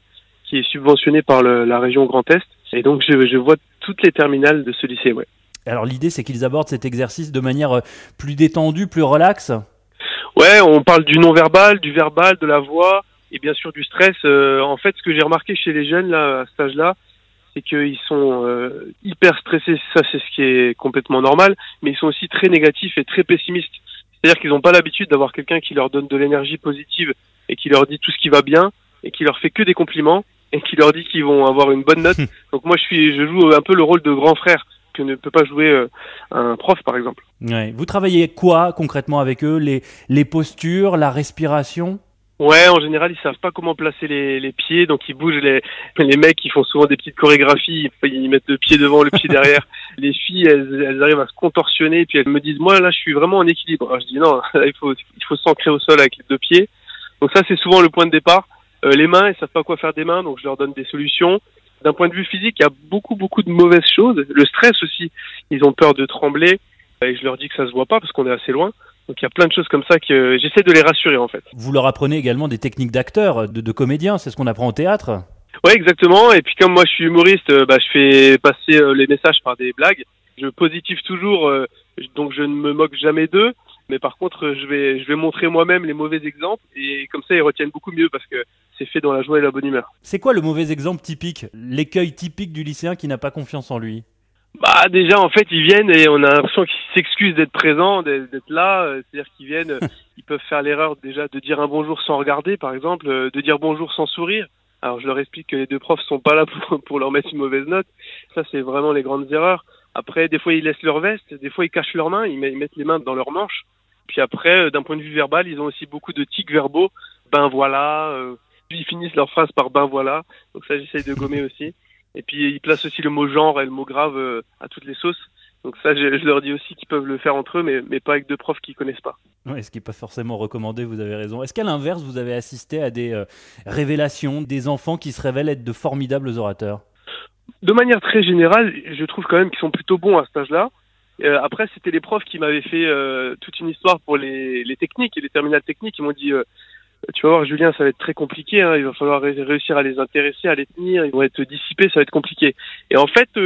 qui est subventionné par la région Grand Est. Et donc je vois toutes les terminales de ce lycée, ouais. Alors l'idée, c'est qu'ils abordent cet exercice de manière plus détendue, plus relaxe. Ouais, on parle du non-verbal, du verbal, de la voix et bien sûr du stress. En fait, ce que j'ai remarqué chez les jeunes là, à cet âge-là, c'est qu'ils sont hyper stressés. Ça, c'est ce qui est complètement normal, mais ils sont aussi très négatifs et très pessimistes. C'est-à-dire qu'ils n'ont pas l'habitude d'avoir quelqu'un qui leur donne de l'énergie positive et qui leur dit tout ce qui va bien et qui leur fait que des compliments et qui leur dit qu'ils vont avoir une bonne note. Donc moi, je joue un peu le rôle de grand frère que ne peut pas jouer un prof, par exemple. Ouais. Vous travaillez quoi concrètement avec eux ? Les postures, la respiration ? Ouais, en général, ils savent pas comment placer les pieds, donc ils bougent. Les mecs, ils font souvent des petites chorégraphies, ils mettent le pied devant, le pied derrière. Les filles, elles arrivent à se contorsionner, puis elles me disent, moi là, je suis vraiment en équilibre. Alors, je dis non, il faut s'ancrer au sol avec les deux pieds. Donc ça, c'est souvent le point de départ. Les mains, ils savent pas quoi faire des mains, donc je leur donne des solutions. D'un point de vue physique, il y a beaucoup de mauvaises choses. Le stress aussi, ils ont peur de trembler, et je leur dis que ça se voit pas parce qu'on est assez loin. Donc il y a plein de choses comme ça que j'essaie de les rassurer en fait. Vous leur apprenez également des techniques d'acteurs, de comédiens, c'est ce qu'on apprend au théâtre ? Ouais, exactement. Et puis comme moi je suis humoriste, je fais passer les messages par des blagues. Je positive toujours, donc je ne me moque jamais d'eux. Mais par contre, je vais montrer moi-même les mauvais exemples et comme ça ils retiennent beaucoup mieux parce que c'est fait dans la joie et la bonne humeur. C'est quoi le mauvais exemple typique, l'écueil typique du lycéen qui n'a pas confiance en lui ? Déjà en fait ils viennent et on a l'impression qu'ils s'excusent d'être présents, d'être là, c'est-à-dire qu'ils viennent, ils peuvent faire l'erreur déjà de dire un bonjour sans regarder par exemple, de dire bonjour sans sourire. Alors je leur explique que les deux profs sont pas là pour leur mettre une mauvaise note. Ça c'est vraiment les grandes erreurs. Après des fois ils laissent leur veste, des fois ils cachent leurs mains, ils mettent les mains dans leurs manches. Puis après d'un point de vue verbal, ils ont aussi beaucoup de tics verbaux. Ben voilà, ils finissent leur phrase par ben voilà. Donc ça j'essaye de gommer aussi. Et puis ils placent aussi le mot genre et le mot grave à toutes les sauces. Donc ça, je leur dis aussi qu'ils peuvent le faire entre eux, mais pas avec deux profs qu'ils connaissent pas. Ouais, ce qui n'est pas forcément recommandé, vous avez raison. Est-ce qu'à l'inverse, vous avez assisté à des révélations, des enfants qui se révèlent être de formidables orateurs ? De manière très générale, je trouve quand même qu'ils sont plutôt bons à cet âge-là. Après, c'était les profs qui m'avaient fait toute une histoire pour les techniques et les terminales techniques. Ils m'ont dit... tu vas voir Julien, ça va être très compliqué, hein. Il va falloir réussir à les intéresser, à les tenir, ils vont être dissipés, ça va être compliqué. Et en fait,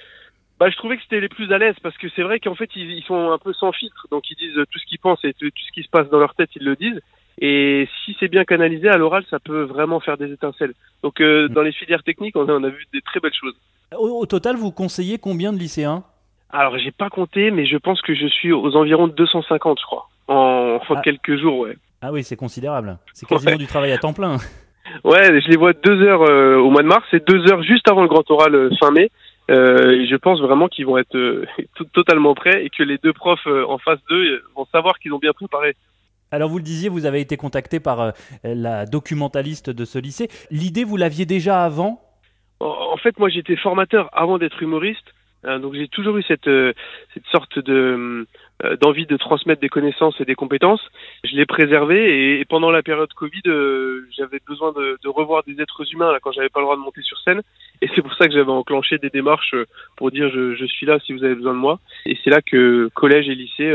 je trouvais que c'était les plus à l'aise parce que c'est vrai qu'en fait ils sont un peu sans filtre, donc ils disent tout ce qu'ils pensent et tout ce qui se passe dans leur tête, ils le disent. Et si c'est bien canalisé à l'oral, ça peut vraiment faire des étincelles. Donc dans les filières techniques, on a vu des très belles choses. Au total, vous conseillez combien de lycéens ? Alors j'ai pas compté, mais je pense que je suis aux environs de 250, je crois, en quelques jours, ouais. Ah oui, c'est considérable. C'est quasiment du travail à temps plein. Ouais, je les vois 2 heures au mois de mars et 2 heures juste avant le grand oral fin mai. Et je pense vraiment qu'ils vont être totalement prêts et que les deux profs en face d'eux vont savoir qu'ils ont bien préparé. Alors vous le disiez, vous avez été contacté par la documentaliste de ce lycée. L'idée, vous l'aviez déjà avant ? En fait, moi j'étais formateur avant d'être humoriste. Donc j'ai toujours eu cette sorte d'envie de transmettre des connaissances et des compétences. Je l'ai préservé et pendant la période Covid, j'avais besoin de revoir des êtres humains là quand j'avais pas le droit de monter sur scène. Et c'est pour ça que j'avais enclenché des démarches pour dire je suis là si vous avez besoin de moi. Et c'est là que collège et lycée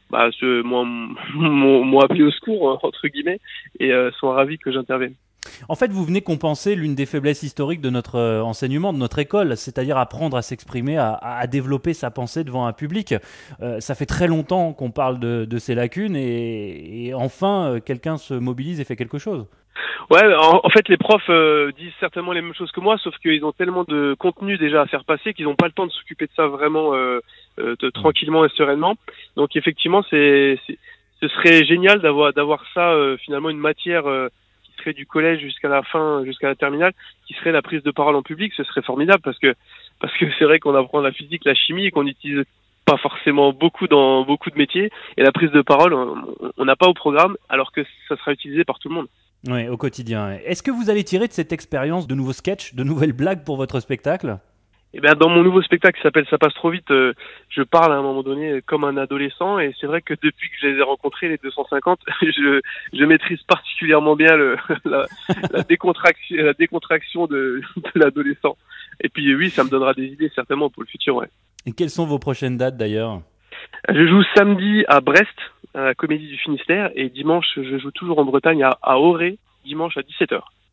m'ont appelé au secours entre guillemets et sont ravis que j'intervienne. En fait, vous venez compenser l'une des faiblesses historiques de notre enseignement, de notre école, c'est-à-dire apprendre à s'exprimer, à développer sa pensée devant un public. Ça fait très longtemps qu'on parle de ces lacunes et enfin, quelqu'un se mobilise et fait quelque chose. Ouais, en fait, les profs disent certainement les mêmes choses que moi, sauf qu'ils ont tellement de contenu déjà à faire passer qu'ils n'ont pas le temps de s'occuper de ça vraiment tranquillement et sereinement. Donc effectivement, ce serait génial d'avoir ça finalement une matière du collège jusqu'à la fin, jusqu'à la terminale, qui serait la prise de parole en public. Ce serait formidable parce que c'est vrai qu'on apprend la physique, la chimie et qu'on n'utilise pas forcément beaucoup dans beaucoup de métiers. Et la prise de parole, on n'a pas au programme, alors que ça sera utilisé par tout le monde. Oui, au quotidien. Est-ce que vous allez tirer de cette expérience de nouveaux sketchs, de nouvelles blagues pour votre spectacle ? Eh bien, dans mon nouveau spectacle qui s'appelle Ça passe trop vite, je parle à un moment donné comme un adolescent et c'est vrai que depuis que je les ai rencontrés, les 250, je maîtrise particulièrement bien la décontraction de l'adolescent. Et puis oui, ça me donnera des idées certainement pour le futur, ouais. Et quelles sont vos prochaines dates d'ailleurs ? Je joue samedi à Brest, à la Comédie du Finistère, et dimanche, je joue toujours en Bretagne à Auray, dimanche à 17h.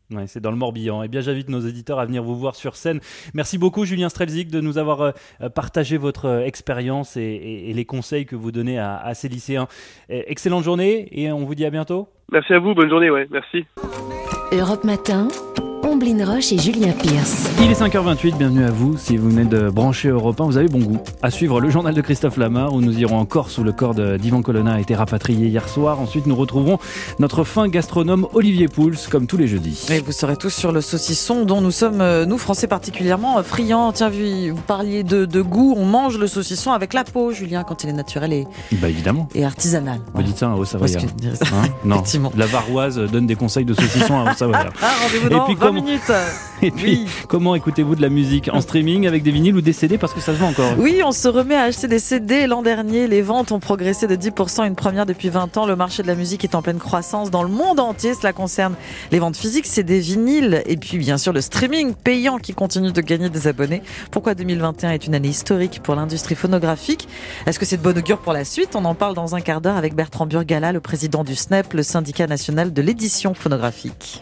Ouais, c'est dans le Morbihan. Eh bien, j'invite nos éditeurs à venir vous voir sur scène. Merci beaucoup, Julien Strelzik, de nous avoir partagé votre expérience et les conseils que vous donnez à ces lycéens. Excellente journée et on vous dit à bientôt. Merci à vous, bonne journée, merci. Europe Matin, Omblin Roche et Julien Pierce. Il est 5h28, bienvenue à vous. Si vous venez de brancher Europe 1, vous avez bon goût. À suivre le journal de Christophe Lamar, où nous irons en Corse où le corps d'Ivan Colonna a été rapatrié hier soir. Ensuite, nous retrouverons notre fin gastronome Olivier Pouls, comme tous les jeudis. Et vous serez tous sur le saucisson dont nous sommes, nous Français particulièrement, friands. Tiens, vous parliez de goût, on mange le saucisson avec la peau, Julien, quand il est naturel évidemment. Et artisanal. Vous dites ça, Haut-Savoyard. Non, effectivement. La Varoise donne des conseils de saucisson à Haut-Savoyard. Rendez-vous dans 20 minutes. Et puis, comment écoutez-vous de la musique en streaming avec des vinyles ou des CD parce que ça se vend encore? Oui, on se remet à acheter des CD. L'an dernier, les ventes ont progressé de 10%, une première depuis 20 ans. Le marché de la musique est en pleine croissance dans le monde entier. Cela concerne les ventes physiques, c'est des vinyles et puis bien sûr le streaming payant qui continue de gagner des abonnés. Pourquoi 2021 est une année historique pour l'industrie phonographique? Est-ce que c'est de bon augure pour la suite? On en parle dans un quart d'heure avec Bertrand Burgala, le président du SNEP, le syndicat national de l'édition phonographique.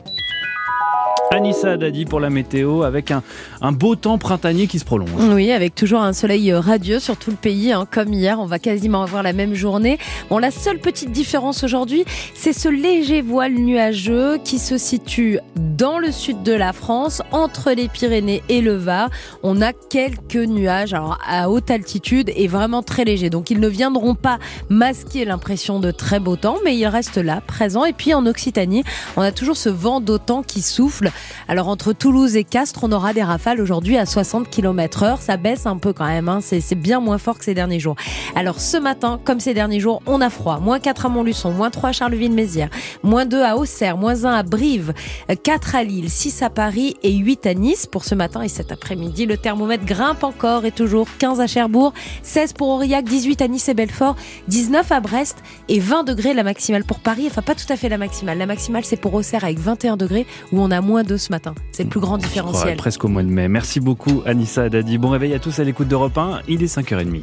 Anissa Dadi pour la météo avec un beau temps printanier qui se prolonge. Oui, avec toujours un soleil radieux sur tout le pays, comme hier. On va quasiment avoir la même journée. Bon, la seule petite différence aujourd'hui, c'est ce léger voile nuageux qui se situe dans le sud de la France, entre les Pyrénées et le Var. On a quelques nuages alors à haute altitude et vraiment très légers. Donc ils ne viendront pas masquer l'impression de très beau temps, mais ils restent là, présents. Et puis en Occitanie, on a toujours ce vent d'OTAN qui souffle. Alors entre Toulouse et Castres, on aura des rafales aujourd'hui à 60 km/h. Ça baisse un peu quand même, c'est bien moins fort que ces derniers jours. Alors ce matin, comme ces derniers jours, on a froid. -4 à Montluçon, -3 à Charleville-Mézières, -2 à Auxerre, -1 à Brive, 4 à Lille, 6 à Paris et 8 à Nice pour ce matin et cet après-midi. Le thermomètre grimpe encore et toujours 15 à Cherbourg, 16 pour Aurillac, 18 à Nice et Belfort, 19 à Brest et 20 degrés la maximale pour Paris. Enfin pas tout à fait la maximale. La maximale c'est pour Auxerre avec 21 degrés où on a -2 ce matin. C'est le plus grand différentiel. Presque au mois de mai. Merci beaucoup Anissa Dadi. Bon réveil à tous à l'écoute d'Europe 1. Il est 5h30.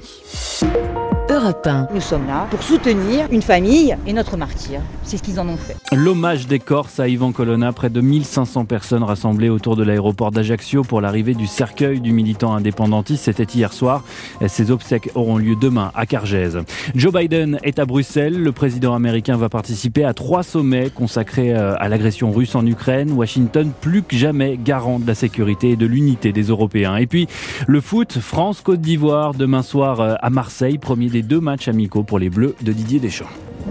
Europe 1. Nous sommes là pour soutenir une famille et notre martyr. C'est ce qu'ils en ont fait. L'hommage des Corses à Ivan Colonna. Près de 1500 personnes rassemblées autour de l'aéroport d'Ajaccio pour l'arrivée du cercueil du militant indépendantiste. C'était hier soir. Ces obsèques auront lieu demain à Cargèse. Joe Biden est à Bruxelles. Le président américain va participer à 3 sommets consacrés à l'agression russe en Ukraine. Washington, plus que jamais, garant de la sécurité et de l'unité des Européens. Et puis, le foot, France-Côte d'Ivoire, demain soir à Marseille. Premier des 2 matchs amicaux pour les Bleus de Didier Deschamps.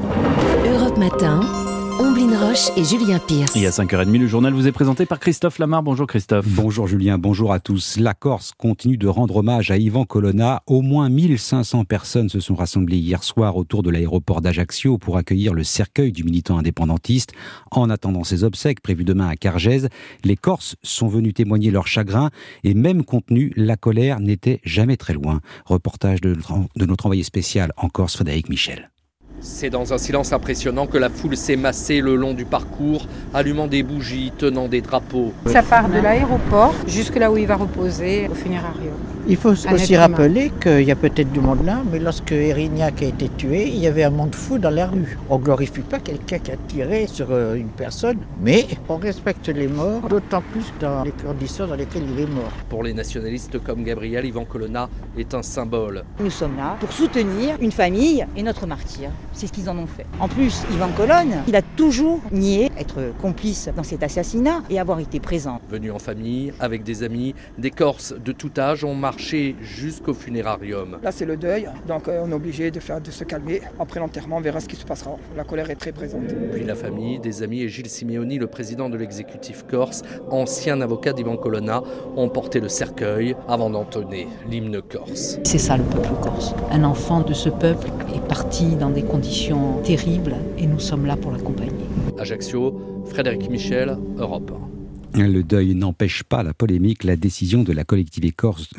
Europe Matin, Omblin Roche et Julien Pierce. Et à 5h30, le journal vous est présenté par Christophe Lamar. Bonjour Christophe. Bonjour Julien, bonjour à tous. La Corse continue de rendre hommage à Ivan Colonna. Au moins 1500 personnes se sont rassemblées hier soir autour de l'aéroport d'Ajaccio pour accueillir le cercueil du militant indépendantiste. En attendant ses obsèques prévues demain à Cargèse, les Corses sont venus témoigner leur chagrin et même contenu, la colère n'était jamais très loin. Reportage de notre envoyé spécial en Corse, Frédéric Michel. C'est dans un silence impressionnant que la foule s'est massée le long du parcours, allumant des bougies, tenant des drapeaux. Ça part de l'aéroport jusque là où il va reposer au funérarium. Il faut aussi rappeler qu'il y a peut-être du monde là, mais lorsque Erignac a été tué, il y avait un monde fou dans la rue. On ne glorifie pas quelqu'un qui a tiré sur une personne, mais on respecte les morts, d'autant plus dans les conditions dans lesquelles il est mort. Pour les nationalistes comme Gabriel, Ivan Colonna est un symbole. Nous sommes là pour soutenir une famille et notre martyr. C'est ce qu'ils en ont fait. En plus, Ivan Colonna, il a toujours nié être complice dans cet assassinat et avoir été présent. Venu en famille, avec des amis, des Corses de tout âge ont marché jusqu'au funérarium. Là, c'est le deuil, donc on est obligé de se calmer. Après l'enterrement, on verra ce qui se passera. La colère est très présente. Puis la famille, des amis et Gilles Simeoni, le président de l'exécutif corse, ancien avocat d'Ivan Colonna, ont porté le cercueil avant d'entonner l'hymne corse. C'est ça le peuple corse. Un enfant de ce peuple est parti dans des conditions terribles et nous sommes là pour l'accompagner. Ajaccio, Frédéric Michel, Europe 1. Le deuil n'empêche pas la polémique. La décision de la collectivité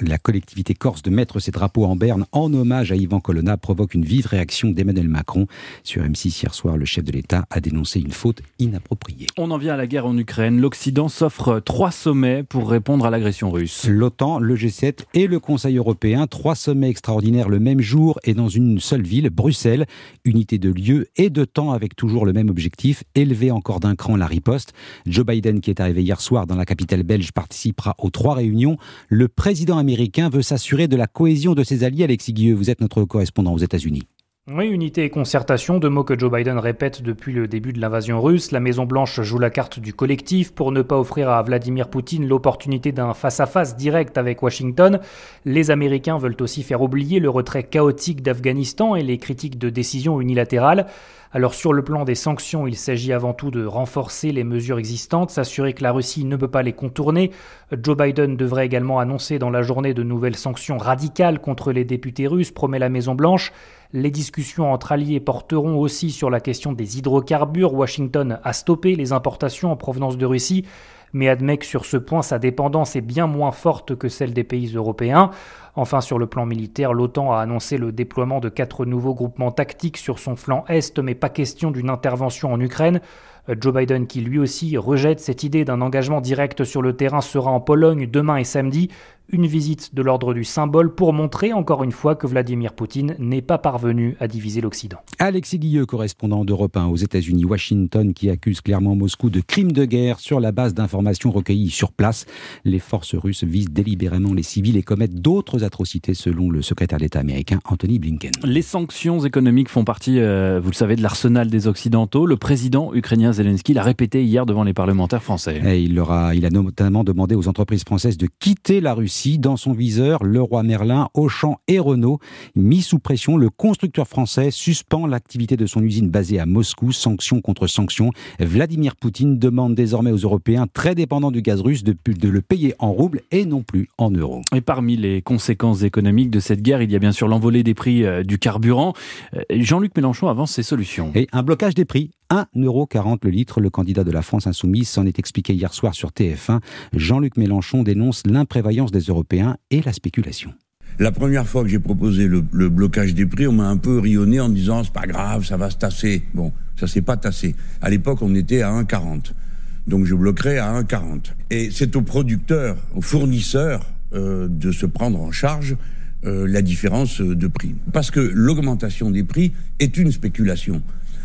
corse de mettre ses drapeaux en berne en hommage à Ivan Colonna provoque une vive réaction d'Emmanuel Macron. Sur M6 hier soir, le chef de l'État a dénoncé une faute inappropriée. On en vient à la guerre en Ukraine. L'Occident s'offre 3 sommets pour répondre à l'agression russe. L'OTAN, le G7 et le Conseil européen. 3 sommets extraordinaires le même jour et dans une seule ville, Bruxelles. Unité de lieu et de temps avec toujours le même objectif, élever encore d'un cran la riposte. Joe Biden, qui est arrivé hier soir dans la capitale belge, participera aux 3 réunions. Le président américain veut s'assurer de la cohésion de ses alliés. Alexis Guilleux, vous êtes notre correspondant aux États-Unis. Oui, unité et concertation, 2 mots que Joe Biden répète depuis le début de l'invasion russe. La Maison-Blanche joue la carte du collectif pour ne pas offrir à Vladimir Poutine l'opportunité d'un face-à-face direct avec Washington. Les Américains veulent aussi faire oublier le retrait chaotique d'Afghanistan et les critiques de décisions unilatérales. Alors sur le plan des sanctions, il s'agit avant tout de renforcer les mesures existantes, s'assurer que la Russie ne peut pas les contourner. Joe Biden devrait également annoncer dans la journée de nouvelles sanctions radicales contre les députés russes, promet la Maison-Blanche. Les discussions entre alliés porteront aussi sur la question des hydrocarbures. Washington a stoppé les importations en provenance de Russie, mais admet que sur ce point, sa dépendance est bien moins forte que celle des pays européens. Enfin, sur le plan militaire, l'OTAN a annoncé le déploiement de 4 nouveaux groupements tactiques sur son flanc Est, mais pas question d'une intervention en Ukraine. Joe Biden, qui lui aussi rejette cette idée d'un engagement direct sur le terrain, sera en Pologne demain et samedi. Une visite de l'ordre du symbole pour montrer encore une fois que Vladimir Poutine n'est pas parvenu à diviser l'Occident. Alexis Guilleux, correspondant d'Europe 1 aux États-Unis, Washington, qui accuse clairement Moscou de crimes de guerre sur la base d'informations recueillies sur place. Les forces russes visent délibérément les civils et commettent d'autres atrocités selon le secrétaire d'État américain Anthony Blinken. Les sanctions économiques font partie, vous le savez, de l'arsenal des Occidentaux. Le président ukrainien Zelensky l'a répété hier devant les parlementaires français. Et il a notamment demandé aux entreprises françaises de quitter la Russie. Dans son viseur, Leroy Merlin, Auchan et Renault. Mis sous pression, le constructeur français suspend l'activité de son usine basée à Moscou. Sanction contre sanction. Vladimir Poutine demande désormais aux Européens très dépendants du gaz russe de le payer en roubles et non plus en euros. Et parmi les conséquences économiques de cette guerre, il y a bien sûr l'envolée des prix du carburant. Jean-Luc Mélenchon avance ses solutions. Et un blocage des prix. 1,40 € le litre. Le candidat de la France Insoumise s'en est expliqué hier soir sur TF1. Jean-Luc Mélenchon dénonce l'imprévoyance des Européens et la spéculation. La première fois que j'ai proposé le blocage des prix, on m'a un peu rionné en disant « c'est pas grave, ça va se tasser ». Bon, ça s'est pas tassé. À l'époque, on était à 1,40. Donc je bloquerai à 1,40. Et c'est aux producteurs, aux fournisseurs de se prendre en charge la différence de prix. Parce que l'augmentation des prix est une spéculation.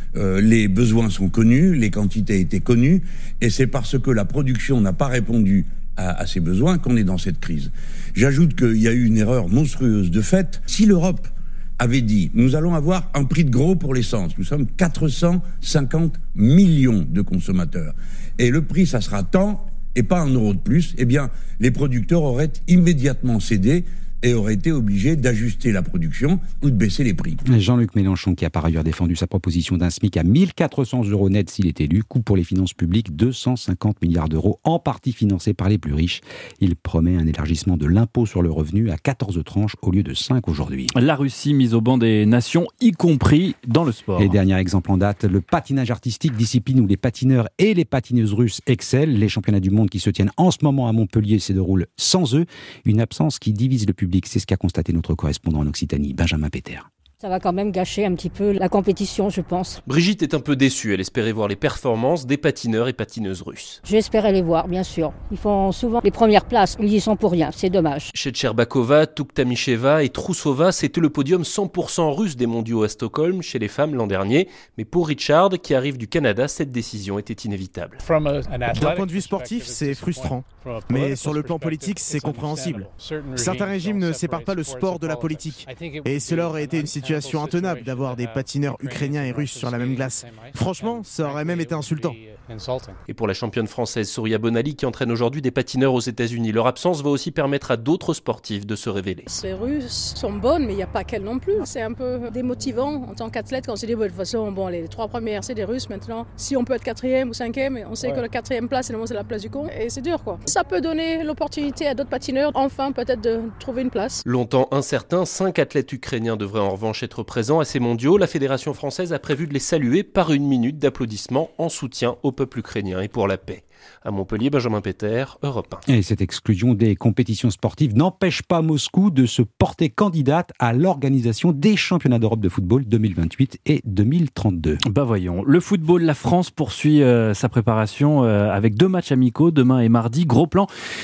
Les besoins sont connus, les quantités étaient connues, et c'est parce que la production n'a pas répondu à ces besoins qu'on est dans cette crise. J'ajoute qu'il y a eu une erreur monstrueuse de fait. Si l'Europe avait dit « nous allons avoir un prix de gros pour l'essence », nous sommes 450 millions de consommateurs, et le prix ça sera tant et pas 1 € de plus, eh bien les producteurs auraient immédiatement cédé et aurait été obligé d'ajuster la production ou de baisser les prix. Jean-Luc Mélenchon, qui a par ailleurs défendu sa proposition d'un SMIC à 1 400 € net s'il est élu, coût pour les finances publiques 250 milliards d'euros, en partie financés par les plus riches. Il promet un élargissement de l'impôt sur le revenu à 14 tranches au lieu de 5 aujourd'hui. La Russie mise au banc des nations, y compris dans le sport. Et dernier exemple en date, le patinage artistique, discipline où les patineurs et les patineuses russes excellent. Les championnats du monde qui se tiennent en ce moment à Montpellier se déroulent sans eux. Une absence qui divise le public. C'est ce qu'a constaté notre correspondant en Occitanie, Benjamin Péter. Ça va quand même gâcher un petit peu la compétition, je pense. Brigitte est un peu déçue. Elle espérait voir les performances des patineurs et patineuses russes. J'espérais les voir, bien sûr. Ils font souvent les premières places. Ils y sont pour rien, c'est dommage. Shcherbakova, Tuktamisheva et Trusova, c'était le podium 100% russe des mondiaux à Stockholm chez les femmes l'an dernier. Mais pour Richard, qui arrive du Canada, cette décision était inévitable. D'un point de vue sportif, c'est frustrant. Mais sur le plan politique, c'est compréhensible. Certains régimes ne séparent pas le sport de la politique. Et cela aurait été une situation intenable d'avoir des patineurs ukrainiens et russes sur la même glace. Franchement, ça aurait même été insultant. Et pour la championne française Souria Bonali, qui entraîne aujourd'hui des patineurs aux États-Unis, leur absence va aussi permettre à d'autres sportifs de se révéler. Ces Russes sont bonnes, mais il n'y a pas qu'elles non plus. C'est un peu démotivant en tant qu'athlète quand on se dit, de toute façon, les 3 premières, c'est des Russes maintenant. Si on peut être 4e ou 5e, on sait que la 4e place, c'est la place du con. Et c'est dur, quoi. Ça peut donner l'opportunité à d'autres patineurs, enfin, peut-être de trouver une place. Longtemps incertain, 5 athlètes ukrainiens devraient en revanche être présents à ces mondiaux. La fédération française a prévu de les saluer par 1 minute d'applaudissements en soutien au peuple ukrainien et pour la paix. À Montpellier, Benjamin Péter, Europe 1. Et cette exclusion des compétitions sportives n'empêche pas Moscou de se porter candidate à l'organisation des championnats d'Europe de football 2028 et 2032. Voyons, le football, la France poursuit sa préparation avec 2 matchs amicaux demain et mardi. Gros plan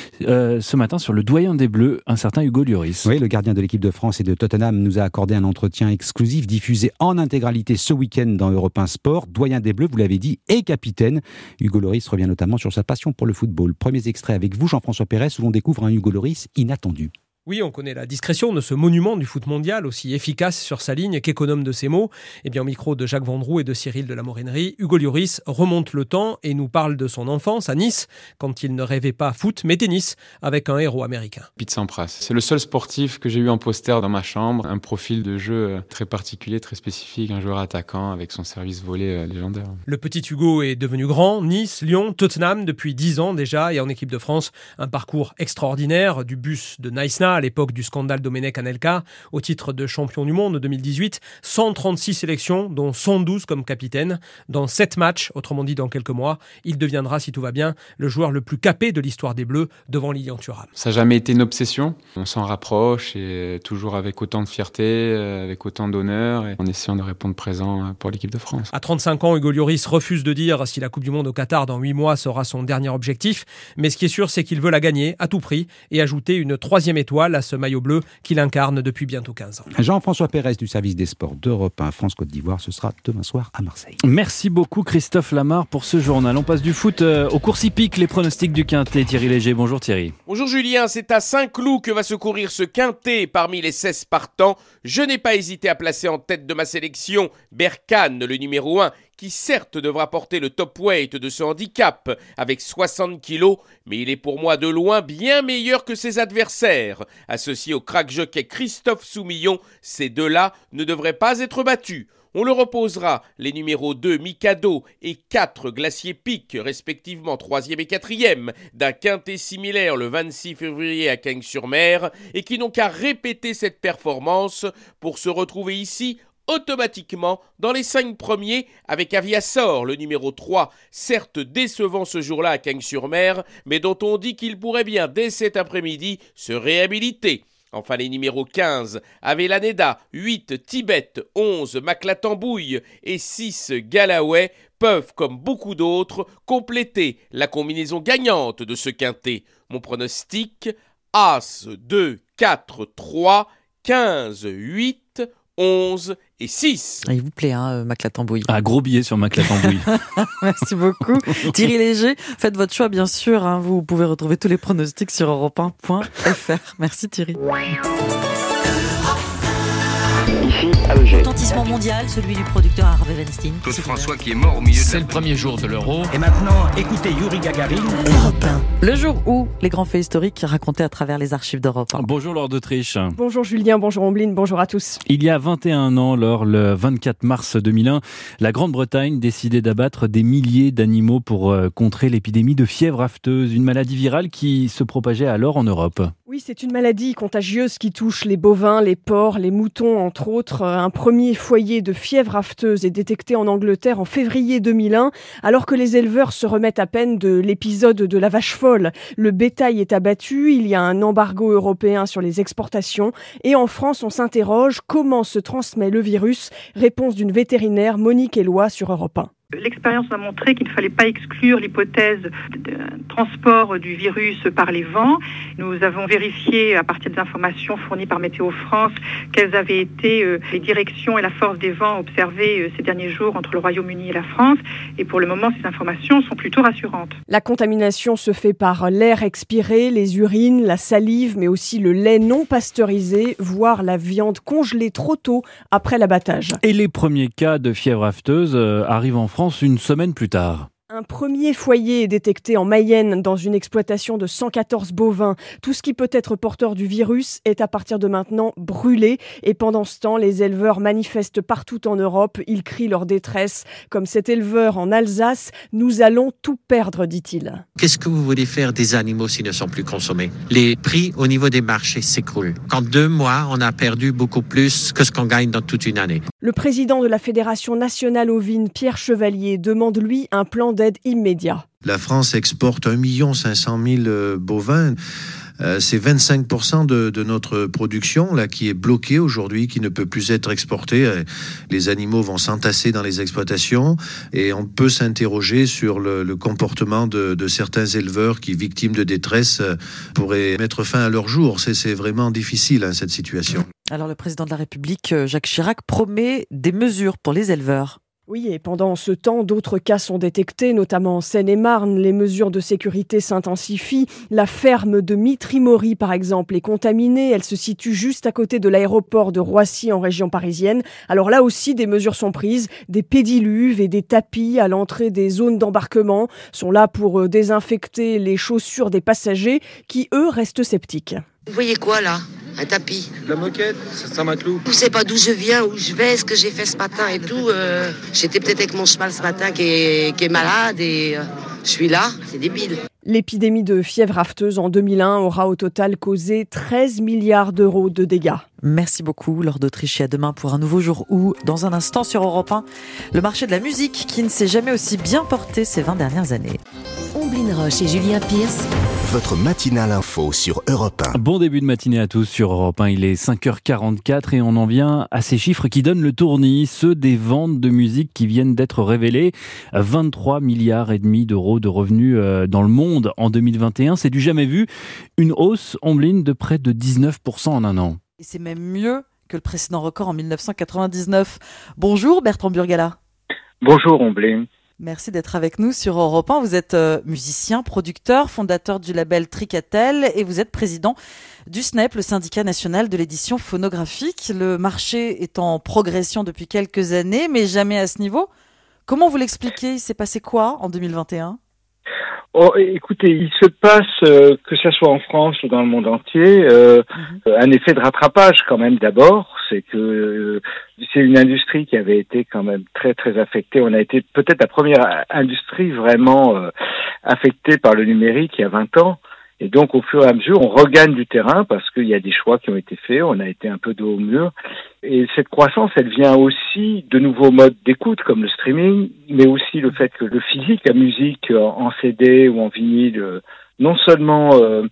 ce matin sur le doyen des Bleus, un certain Hugo Lloris. Oui, le gardien de l'équipe de France et de Tottenham nous a accordé un entretien exclusif diffusé en intégralité ce week-end dans Europe 1 Sport. Doyen des Bleus, vous l'avez dit, et capitaine. Hugo Lloris revient notamment sur sa passion pour le football. Premiers extraits avec vous, Jean-François Pérez, où l'on découvre un Hugo Lloris inattendu. Oui, on connaît la discrétion de ce monument du foot mondial, aussi efficace sur sa ligne qu'économe de ses mots. Eh bien, au micro de Jacques Vendroux et de Cyril de la Morinerie, Hugo Lloris remonte le temps et nous parle de son enfance à Nice, quand il ne rêvait pas foot, mais tennis, avec un héros américain. Pete Sampras. C'est le seul sportif que j'ai eu en poster dans ma chambre. Un profil de jeu très particulier, très spécifique, un joueur attaquant avec son service volé légendaire. Le petit Hugo est devenu grand. Nice, Lyon, Tottenham, depuis 10 ans déjà, et en équipe de France, un parcours extraordinaire, du bus de Naïsna à l'époque du scandale Domenech Anelka, au titre de champion du monde 2018, 136 sélections, dont 112 comme capitaine. Dans 7 matchs, autrement dit dans quelques mois, il deviendra, si tout va bien, le joueur le plus capé de l'histoire des Bleus devant Lilian Thuram. Ça n'a jamais été une obsession. On s'en rapproche et toujours avec autant de fierté, avec autant d'honneur, et en essayant de répondre présent pour l'équipe de France. À 35 ans, Hugo Lloris refuse de dire si la Coupe du Monde au Qatar dans 8 mois sera son dernier objectif, mais ce qui est sûr, c'est qu'il veut la gagner à tout prix et ajouter une 3e étoile à ce maillot bleu qu'il incarne depuis bientôt 15 ans. Jean-François Pérez du service des sports d'Europe 1 France-Côte d'Ivoire, ce sera demain soir à Marseille. Merci beaucoup Christophe Lamarre pour ce journal. On passe du foot aux courses hippiques, les pronostics du Quintet. Thierry Léger, bonjour Thierry. Bonjour Julien, c'est à Saint-Cloud que va se courir ce Quintet parmi les 16 partants. Je n'ai pas hésité à placer en tête de ma sélection Berkane, le numéro 1, qui certes devra porter le top weight de ce handicap avec 60 kilos, mais il est pour moi de loin bien meilleur que ses adversaires. Associé au crack jockey Christophe Soumillon, ces deux-là ne devraient pas être battus. On le reposera les numéros 2 Mikado et 4 Glacier Pic, respectivement 3e et 4e, d'un quintet similaire le 26 février à Cagnes-sur-Mer, et qui n'ont qu'à répéter cette performance pour se retrouver ici automatiquement dans les 5 premiers avec Aviasor, le numéro 3, certes décevant ce jour-là à Cagnes-sur-Mer, mais dont on dit qu'il pourrait bien dès cet après-midi se réhabiliter. Enfin les numéros 15, Avelaneda, 8, Tibet, 11, Maclatambouille et 6, Galaway peuvent, comme beaucoup d'autres, compléter la combinaison gagnante de ce quintet. Mon pronostic, As, 2, 4, 3, 15, 8, 11 et 6. Il vous plaît, Maclatambouille. Gros billet sur Maclatambouille. Merci beaucoup. Thierry Léger, faites votre choix, bien sûr. Vous pouvez retrouver tous les pronostics sur europe1.fr. Merci Thierry. Ici, à Eugène. Retentissement mondial, celui du producteur Harvey Weinstein. Claude François qui est mort au milieu de... C'est le premier jour de l'Euro. Et maintenant, écoutez Yuri Gagarin. Europe 1. Le jour où les grands faits historiques racontés à travers les archives d'Europe 1. Bonjour Laure d'Autriche. Bonjour Julien, bonjour Ombline, bonjour à tous. Il y a 21 ans, le 24 mars 2001, la Grande-Bretagne décidait d'abattre des milliers d'animaux pour contrer l'épidémie de fièvre afteuse, une maladie virale qui se propageait alors en Europe. Oui, c'est une maladie contagieuse qui touche les bovins, les porcs, les moutons, entre autres. Un premier foyer de fièvre afteuse est détecté en Angleterre en février 2001, alors que les éleveurs se remettent à peine de l'épisode de la vache folle. Le bétail est abattu, il y a un embargo européen sur les exportations. Et en France, on s'interroge, comment se transmet le virus ? Réponse d'une vétérinaire, Monique Eloi, sur Europe 1. L'expérience a montré qu'il ne fallait pas exclure l'hypothèse d'un transport du virus par les vents. Nous avons vérifié, à partir des informations fournies par Météo France, quelles avaient été les directions et la force des vents observées ces derniers jours entre le Royaume-Uni et la France. Et pour le moment, ces informations sont plutôt rassurantes. La contamination se fait par l'air expiré, les urines, la salive, mais aussi le lait non pasteurisé, voire la viande congelée trop tôt après l'abattage. Et les premiers cas de fièvre afteuse arrivent en France une semaine plus tard. Un premier foyer est détecté en Mayenne dans une exploitation de 114 bovins. Tout ce qui peut être porteur du virus est à partir de maintenant brûlé. Et pendant ce temps, les éleveurs manifestent partout en Europe. Ils crient leur détresse. Comme cet éleveur en Alsace, nous allons tout perdre, dit-il. Qu'est-ce que vous voulez faire des animaux s'ils ne sont plus consommés ? Les prix au niveau des marchés s'écroulent. En 2 mois, on a perdu beaucoup plus que ce qu'on gagne dans toute une année. Le président de la Fédération nationale ovine, Pierre Chevalier, demande lui un plan d'aide immédiat. La France exporte 1 500 000 bovins. C'est 25% de notre production là qui est bloquée aujourd'hui, qui ne peut plus être exportée. Les animaux vont s'entasser dans les exploitations et on peut s'interroger sur le comportement de certains éleveurs qui, victimes de détresse, pourraient mettre fin à leur jour. C'est vraiment difficile cette situation. Alors le président de la République, Jacques Chirac, promet des mesures pour les éleveurs. Oui, et pendant ce temps, d'autres cas sont détectés, notamment en Seine-et-Marne. Les mesures de sécurité s'intensifient. La ferme de Mitry-Mory, par exemple, est contaminée. Elle se situe juste à côté de l'aéroport de Roissy, en région parisienne. Alors là aussi, des mesures sont prises. Des pédiluves et des tapis à l'entrée des zones d'embarquement sont là pour désinfecter les chaussures des passagers qui, eux, restent sceptiques. Vous voyez quoi là ? Un tapis. La moquette, c'est Saint-Maclou. Vous savez pas d'où je viens, où je vais, ce que j'ai fait ce matin et tout. J'étais peut-être avec mon cheval ce matin qui est malade et je suis là, c'est débile. L'épidémie de fièvre afteuse en 2001 aura au total causé 13 milliards d'euros de dégâts. Merci beaucoup, Laure d'Autriche, et à demain pour un nouveau jour où, dans un instant sur Europe 1, le marché de la musique qui ne s'est jamais aussi bien porté ces 20 dernières années. Omblin Roche et Julien Pierce. Votre matinale info sur Europe 1. Bon début de matinée à tous sur Europe 1. Il est 5h44 et on en vient à ces chiffres qui donnent le tournis, ceux des ventes de musique qui viennent d'être révélés. 23 milliards et demi d'euros de revenus dans le monde en 2021. C'est du jamais vu. Une hausse, Omblin, de près de 19% en un an. Et c'est même mieux que le précédent record en 1999. Bonjour Bertrand Burgala. Bonjour Omblin. Merci d'être avec nous sur Europe 1. Vous êtes musicien, producteur, fondateur du label Tricatel et vous êtes président du SNEP, le syndicat national de l'édition phonographique. Le marché est en progression depuis quelques années, mais jamais à ce niveau. Comment vous l'expliquez ? Il s'est passé quoi en 2021 ? Écoutez, il se passe, que ce soit en France ou dans le monde entier, un effet de rattrapage quand même d'abord. C'est que c'est une industrie qui avait été quand même très très affectée. On a été peut-être la première industrie vraiment affectée par le numérique il y a 20 ans. Et donc, au fur et à mesure, on regagne du terrain parce qu'il y a des choix qui ont été faits. On a été un peu dos au mur. Et cette croissance, elle vient aussi de nouveaux modes d'écoute comme le streaming, mais aussi le fait que le physique, la musique en CD ou en vinyle, non seulement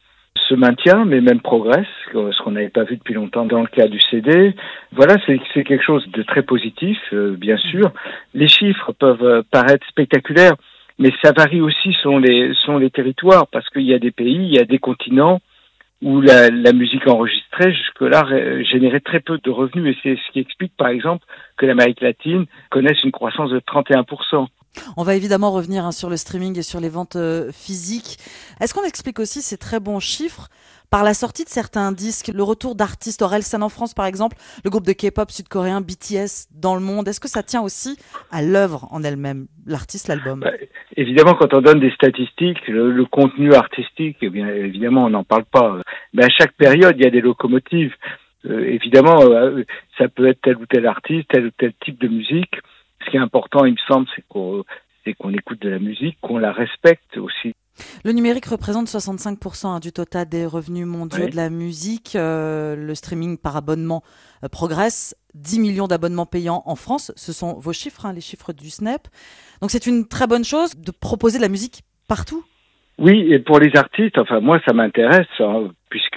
se maintient, mais même progresse, ce qu'on n'avait pas vu depuis longtemps dans le cas du CD. Voilà, c'est quelque chose de très positif, bien sûr. Les chiffres peuvent paraître spectaculaires, mais ça varie aussi selon les territoires, parce qu'il y a des pays, il y a des continents où la musique enregistrée, jusque-là, générait très peu de revenus. Et c'est ce qui explique, par exemple, que l'Amérique latine connaisse une croissance de 31%. On va évidemment revenir sur le streaming et sur les ventes physiques. Est-ce qu'on explique aussi ces très bons chiffres par la sortie de certains disques, le retour d'artistes, Orelsan en France par exemple, le groupe de K-pop sud-coréen BTS dans le monde? Est-ce que ça tient aussi à l'œuvre en elle-même, l'artiste, l'album? Évidemment, quand on donne des statistiques, le contenu artistique, eh bien, évidemment, on n'en parle pas. Mais à chaque période, il y a des locomotives. Évidemment, ça peut être tel ou tel artiste, tel ou tel type de musique. Ce qui est important, il me semble, c'est qu'on écoute de la musique, qu'on la respecte aussi. Le numérique représente 65% du total des revenus mondiaux de la musique. Le streaming par abonnement progresse. 10 millions d'abonnements payants en France. Ce sont vos chiffres, les chiffres du SNEP. Donc c'est une très bonne chose de proposer de la musique partout. Oui, et pour les artistes, enfin moi ça m'intéresse, puisque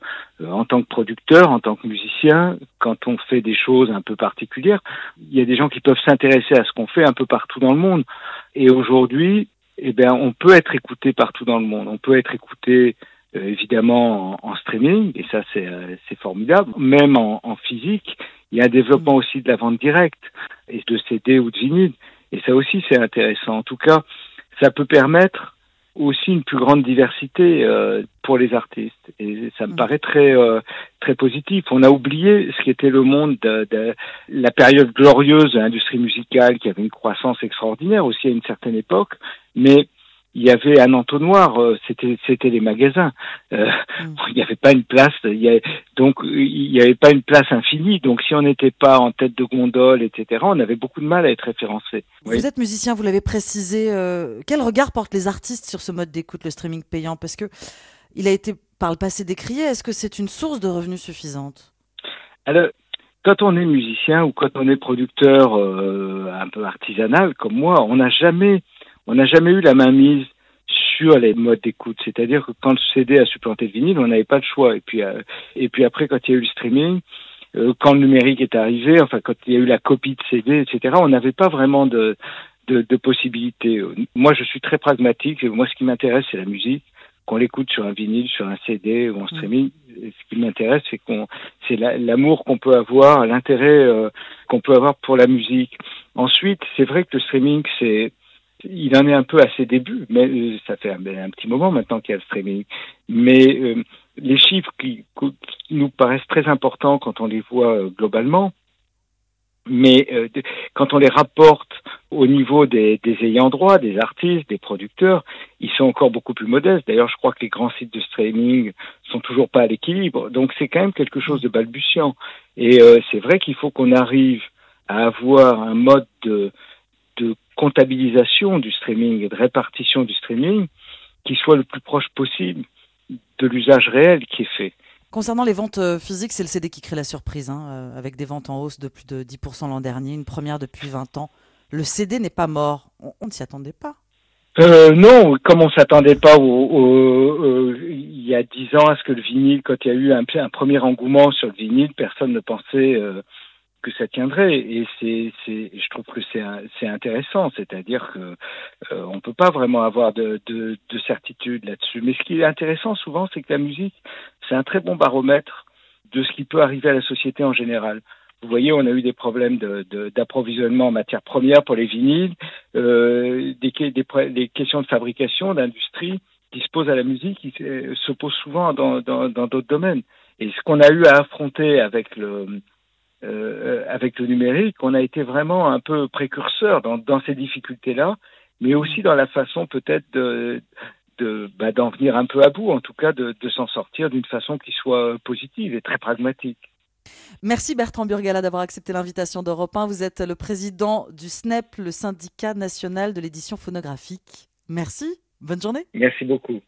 en tant que producteur, en tant que musicien, quand on fait des choses un peu particulières, il y a des gens qui peuvent s'intéresser à ce qu'on fait un peu partout dans le monde. Et aujourd'hui, eh bien, on peut être écouté partout dans le monde. On peut être écouté évidemment en streaming, et ça c'est formidable. Même en physique, il y a un développement aussi de la vente directe, et de CD ou de vinyle. Et ça aussi c'est intéressant. En tout cas, ça peut permettre aussi une plus grande diversité pour les artistes. Et ça me paraît très très positif. On a oublié ce qu'était le monde de la période glorieuse de l'industrie musicale, qui avait une croissance extraordinaire aussi à une certaine époque, mais il y avait un entonnoir, c'était les magasins. Il n'y avait pas une place, donc il n'y avait pas une place infinie. Donc si on n'était pas en tête de gondole, etc., on avait beaucoup de mal à être référencé. Vous êtes musicien, vous l'avez précisé. Quel regard portent les artistes sur ce mode d'écoute, le streaming payant? Parce que il a été par le passé décrié. Est-ce que c'est une source de revenus suffisante? Alors, quand on est musicien ou quand on est producteur un peu artisanal comme moi, on n'a jamais eu la mainmise sur les modes d'écoute. C'est-à-dire que quand le CD a supplanté le vinyle, on n'avait pas le choix. Et puis après, quand il y a eu le streaming, quand le numérique est arrivé, enfin quand il y a eu la copie de CD, etc., on n'avait pas vraiment de possibilités. Moi, je suis très pragmatique. Moi, ce qui m'intéresse, c'est la musique. Qu'on l'écoute sur un vinyle, sur un CD ou en streaming, ce qui m'intéresse, c'est l'amour qu'on peut avoir, l'intérêt qu'on peut avoir pour la musique. Ensuite, c'est vrai que le streaming, il en est un peu à ses débuts, mais ça fait un petit moment maintenant qu'il y a le streaming. Mais les chiffres qui nous paraissent très importants quand on les voit globalement, mais quand on les rapporte au niveau des ayants droit, des artistes, des producteurs, ils sont encore beaucoup plus modestes. D'ailleurs, je crois que les grands sites de streaming sont toujours pas à l'équilibre. Donc, c'est quand même quelque chose de balbutiant. Et c'est vrai qu'il faut qu'on arrive à avoir un mode de comptabilisation du streaming et de répartition du streaming qui soit le plus proche possible de l'usage réel qui est fait. Concernant les ventes physiques, c'est le CD qui crée la surprise, avec des ventes en hausse de plus de 10% l'an dernier, une première depuis 20 ans. Le CD n'est pas mort. On ne s'y attendait pas. Non, comme on s'attendait pas il y a 10 ans à ce que le vinyle, quand il y a eu un premier engouement sur le vinyle, personne ne pensait que ça tiendrait. Et je trouve que c'est intéressant, c'est-à-dire que on peut pas vraiment avoir de certitude là-dessus. Mais ce qui est intéressant souvent, c'est que la musique, c'est un très bon baromètre de ce qui peut arriver à la société en général. Vous voyez, on a eu des problèmes d'approvisionnement en matières premières pour les vinyles, des questions de fabrication, d'industrie qui se posent à la musique, qui se posent souvent dans d'autres domaines. Et ce qu'on a eu à affronter avec le numérique, on a été vraiment un peu précurseur dans ces difficultés-là, mais aussi dans la façon peut-être d'en venir un peu à bout, en tout cas de s'en sortir d'une façon qui soit positive et très pragmatique. Merci Bertrand Burgala d'avoir accepté l'invitation d'Europe 1. Vous êtes le président du SNEP, le syndicat national de l'édition phonographique. Merci, bonne journée. Merci beaucoup.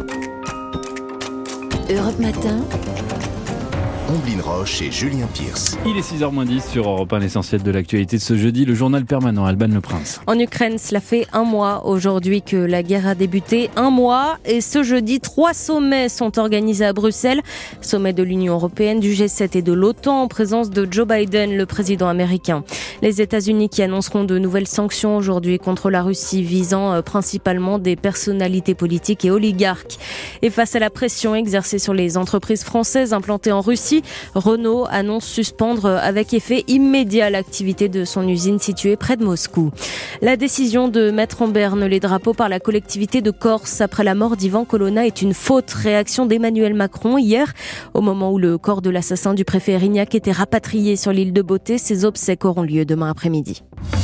Europe Matin. Omblin Roche et Julien Pierce. Il est 6h-10 sur Europe 1, l'essentiel de l'actualité de ce jeudi, le journal permanent, Alban Le Prince. En Ukraine, cela fait un mois aujourd'hui que la guerre a débuté. Un mois, et ce jeudi, 3 sommets sont organisés à Bruxelles. Sommet de l'Union européenne, du G7 et de l'OTAN en présence de Joe Biden, le président américain. Les États-Unis qui annonceront de nouvelles sanctions aujourd'hui contre la Russie, visant principalement des personnalités politiques et oligarques. Et face à la pression exercée sur les entreprises françaises implantées en Russie, Renault annonce suspendre avec effet immédiat l'activité de son usine située près de Moscou. La décision de mettre en berne les drapeaux par la collectivité de Corse après la mort d'Ivan Colonna est une faute. Réaction d'Emmanuel Macron hier, au moment où le corps de l'assassin du préfet Erignac était rapatrié sur l'île de Beauté. Ses obsèques auront lieu demain après-midi.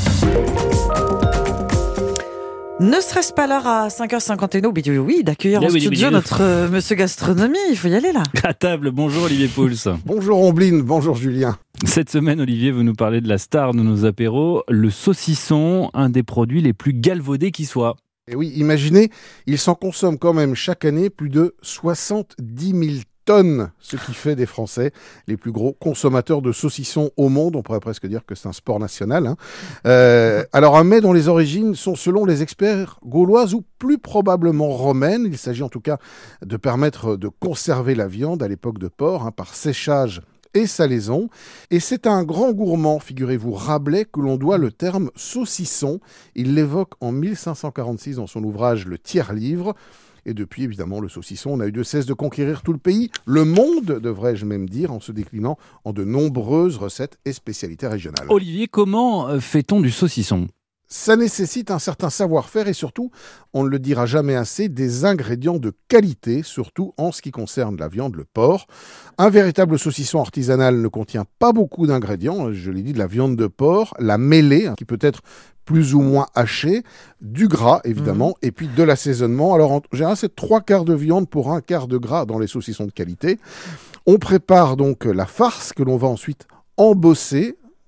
Ne serait-ce pas l'heure à 5h51 oui, d'accueillir en studio notre monsieur gastronomie. Il faut y aller là. À table, bonjour Olivier Pouls. Bonjour Omblin, bonjour Julien. Cette semaine, Olivier veut nous parler de la star de nos apéros, le saucisson, un des produits les plus galvaudés qui soit. Et oui, imaginez, il s'en consomme quand même chaque année plus de 70 000 tonnes, ce qui fait des Français les plus gros consommateurs de saucissons au monde. On pourrait presque dire que c'est un sport national. Alors un mets dont les origines sont, selon les experts, gauloises ou plus probablement romaines. Il s'agit en tout cas de permettre de conserver la viande à l'époque de porc par séchage et salaison. Et c'est à un grand gourmand, figurez-vous, Rabelais, que l'on doit le terme saucisson. Il l'évoque en 1546 dans son ouvrage Le Tiers-Livre. Et depuis, évidemment, le saucisson n'a eu de cesse de conquérir tout le pays, le monde, devrais-je même dire, en se déclinant en de nombreuses recettes et spécialités régionales. Olivier, comment fait-on du saucisson ? Ça nécessite un certain savoir-faire et surtout, on ne le dira jamais assez, des ingrédients de qualité, surtout en ce qui concerne la viande, le porc. Un véritable saucisson artisanal ne contient pas beaucoup d'ingrédients, je l'ai dit, de la viande de porc, la mêlée, qui peut être plus ou moins hachée, du gras évidemment, et puis de l'assaisonnement. Alors en général, c'est 3/4 de viande pour 1/4 de gras dans les saucissons de qualité. On prépare donc la farce que l'on va ensuite embosser, c'est-à-dire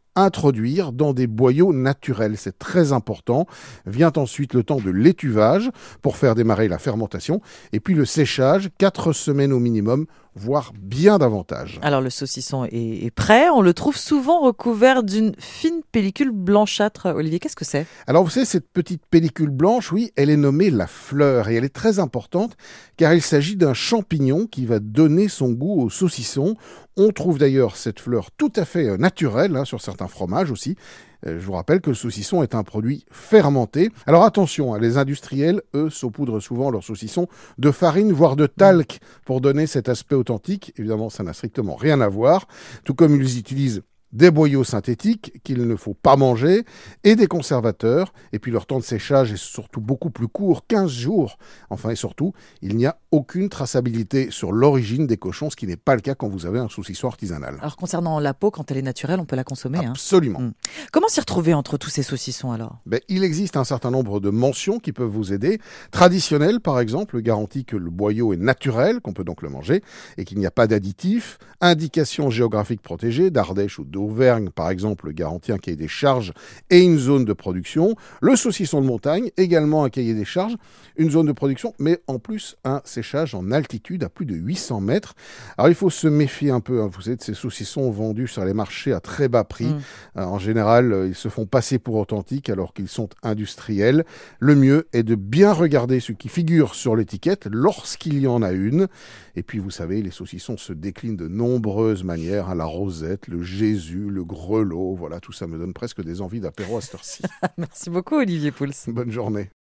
introduire dans des boyaux naturels. C'est très important. Vient ensuite le temps de l'étuvage pour faire démarrer la fermentation et puis le séchage, 4 semaines au minimum, voire bien davantage. Alors le saucisson est prêt, on le trouve souvent recouvert d'une fine pellicule blanchâtre. Olivier, qu'est-ce que c'est ? Alors vous savez, cette petite pellicule blanche, oui, elle est nommée la fleur et elle est très importante car il s'agit d'un champignon qui va donner son goût au saucisson. On trouve d'ailleurs cette fleur tout à fait naturelle sur certains fromages aussi. Je vous rappelle que le saucisson est un produit fermenté. Alors attention, les industriels, eux, saupoudrent souvent leur saucisson de farine, voire de talc, pour donner cet aspect authentique. Évidemment, ça n'a strictement rien à voir. Tout comme ils utilisent des boyaux synthétiques qu'il ne faut pas manger et des conservateurs. Et puis leur temps de séchage est surtout beaucoup plus court, 15 jours. Enfin et surtout, il n'y a aucune traçabilité sur l'origine des cochons, ce qui n'est pas le cas quand vous avez un saucisson artisanal. Alors concernant la peau, quand elle est naturelle, on peut la consommer. Absolument. Comment s'y retrouver entre tous ces saucissons alors ? Il existe un certain nombre de mentions qui peuvent vous aider. Traditionnel, par exemple, garantit que le boyau est naturel, qu'on peut donc le manger, et qu'il n'y a pas d'additifs. Indication géographique protégée, d'Ardèche ou d'Auvergne, par exemple, garantit un cahier des charges et une zone de production. Le saucisson de montagne, également un cahier des charges, une zone de production, mais en plus un séchage en altitude à plus de 800 mètres. Alors il faut se méfier un peu, vous savez, de ces saucissons vendus sur les marchés à très bas prix. En général, ils se font passer pour authentiques alors qu'ils sont industriels. Le mieux est de bien regarder ce qui figure sur l'étiquette lorsqu'il y en a une. Et puis vous savez, les saucissons se déclinent de nombreuses manières, la rosette, le Jésus, le grelot, voilà, tout ça me donne presque des envies d'apéro à cette heure-ci. Merci beaucoup Olivier Pouls. Bonne journée.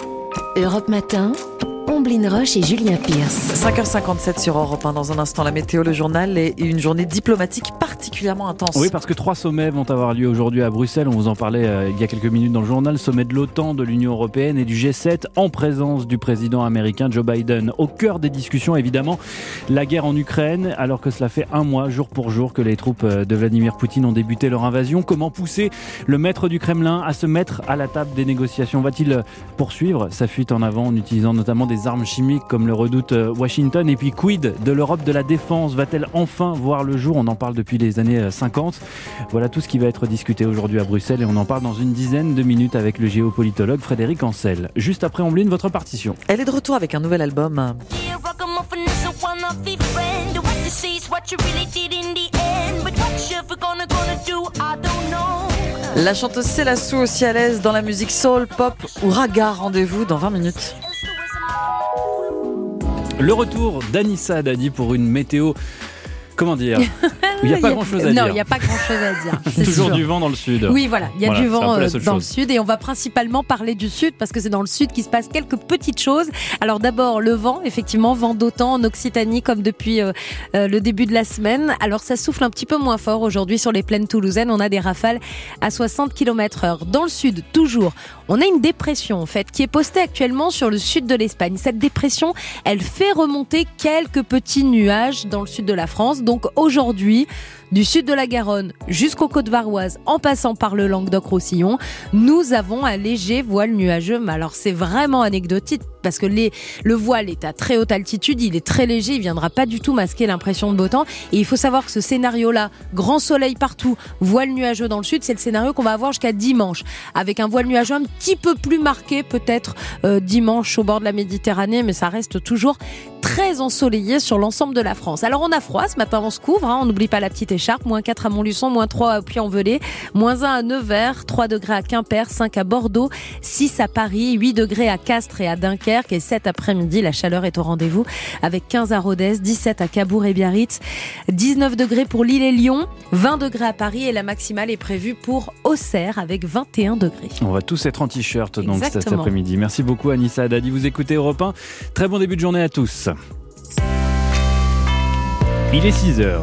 Europe Matin, Omblin Roche et Julien Pierce. 5h57 sur Europe 1. Dans un instant, la météo, le journal et une journée diplomatique particulièrement intense. Oui, parce que 3 sommets vont avoir lieu aujourd'hui à Bruxelles. On vous en parlait il y a quelques minutes dans le journal. Sommet de l'OTAN, de l'Union européenne et du G7 en présence du président américain Joe Biden. Au cœur des discussions, évidemment, la guerre en Ukraine, alors que cela fait un mois, jour pour jour, que les troupes de Vladimir Poutine ont débuté leur invasion. Comment pousser le maître du Kremlin à se mettre à la table des négociations ? Va-t-il poursuivre sa fuite en avant en utilisant notamment des armes chimiques comme le redoute Washington? Et puis quid de l'Europe de la défense? Va-t-elle enfin voir le jour? On en parle depuis les années 50. Voilà tout ce qui va être discuté aujourd'hui à Bruxelles et on en parle dans une dizaine de minutes avec le géopolitologue Frédéric Ancel. Juste après Omblin, votre partition. Elle est de retour avec un nouvel album. La chanteuse Célassou aussi à l'aise dans la musique soul, pop ou raga. Rendez-vous dans 20 minutes. Le retour d'Anissa Dadi pour une météo, comment dire, il n'y a pas grand-chose à dire. Non, il n'y a pas grand-chose à dire. C'est toujours sûr. Du vent dans le sud. Oui, voilà, il y a du vent dans le chose. sud et on va principalement parler du sud parce que c'est dans le sud qu'il se passe quelques petites choses. Alors d'abord, le vent, effectivement, vent d'automne en Occitanie comme depuis le début de la semaine. Alors ça souffle un petit peu moins fort aujourd'hui sur les plaines toulousaines. On a des rafales à 60 km/h. Dans le sud, toujours, on a une dépression en fait qui est postée actuellement sur le sud de l'Espagne. Cette dépression, elle fait remonter quelques petits nuages dans le sud de la France. Donc aujourd'hui, du sud de la Garonne jusqu'aux Côtes-Varoises, en passant par le Languedoc-Roussillon, nous avons un léger voile nuageux. Mais alors c'est vraiment anecdotique parce que le voile est à très haute altitude, il est très léger, il viendra pas du tout masquer l'impression de beau temps. Et il faut savoir que ce scénario-là, grand soleil partout, voile nuageux dans le sud, c'est le scénario qu'on va avoir jusqu'à dimanche, avec un voile nuageux un petit peu plus marqué peut-être dimanche au bord de la Méditerranée, mais ça reste toujours très ensoleillé sur l'ensemble de la France. Alors on a froid, ce matin on se couvre, on n'oublie pas la petite écharpe, -4 à Montluçon, -3 à Puy-en-Velay, -1 à Nevers, 3 degrés à Quimper, 5 à Bordeaux, 6 à Paris, 8 degrés à Castres et à Dunkerque, et cet après-midi, la chaleur est au rendez-vous avec 15 à Rodez, 17 à Cabourg et Biarritz, 19 degrés pour Lille et Lyon, 20 degrés à Paris et la maximale est prévue pour Auxerre avec 21 degrés. On va tous être en t-shirt donc cet après-midi. Merci beaucoup Anissa Dadi, vous écoutez Europe 1. Très bon début de journée à tous. Il est 6h.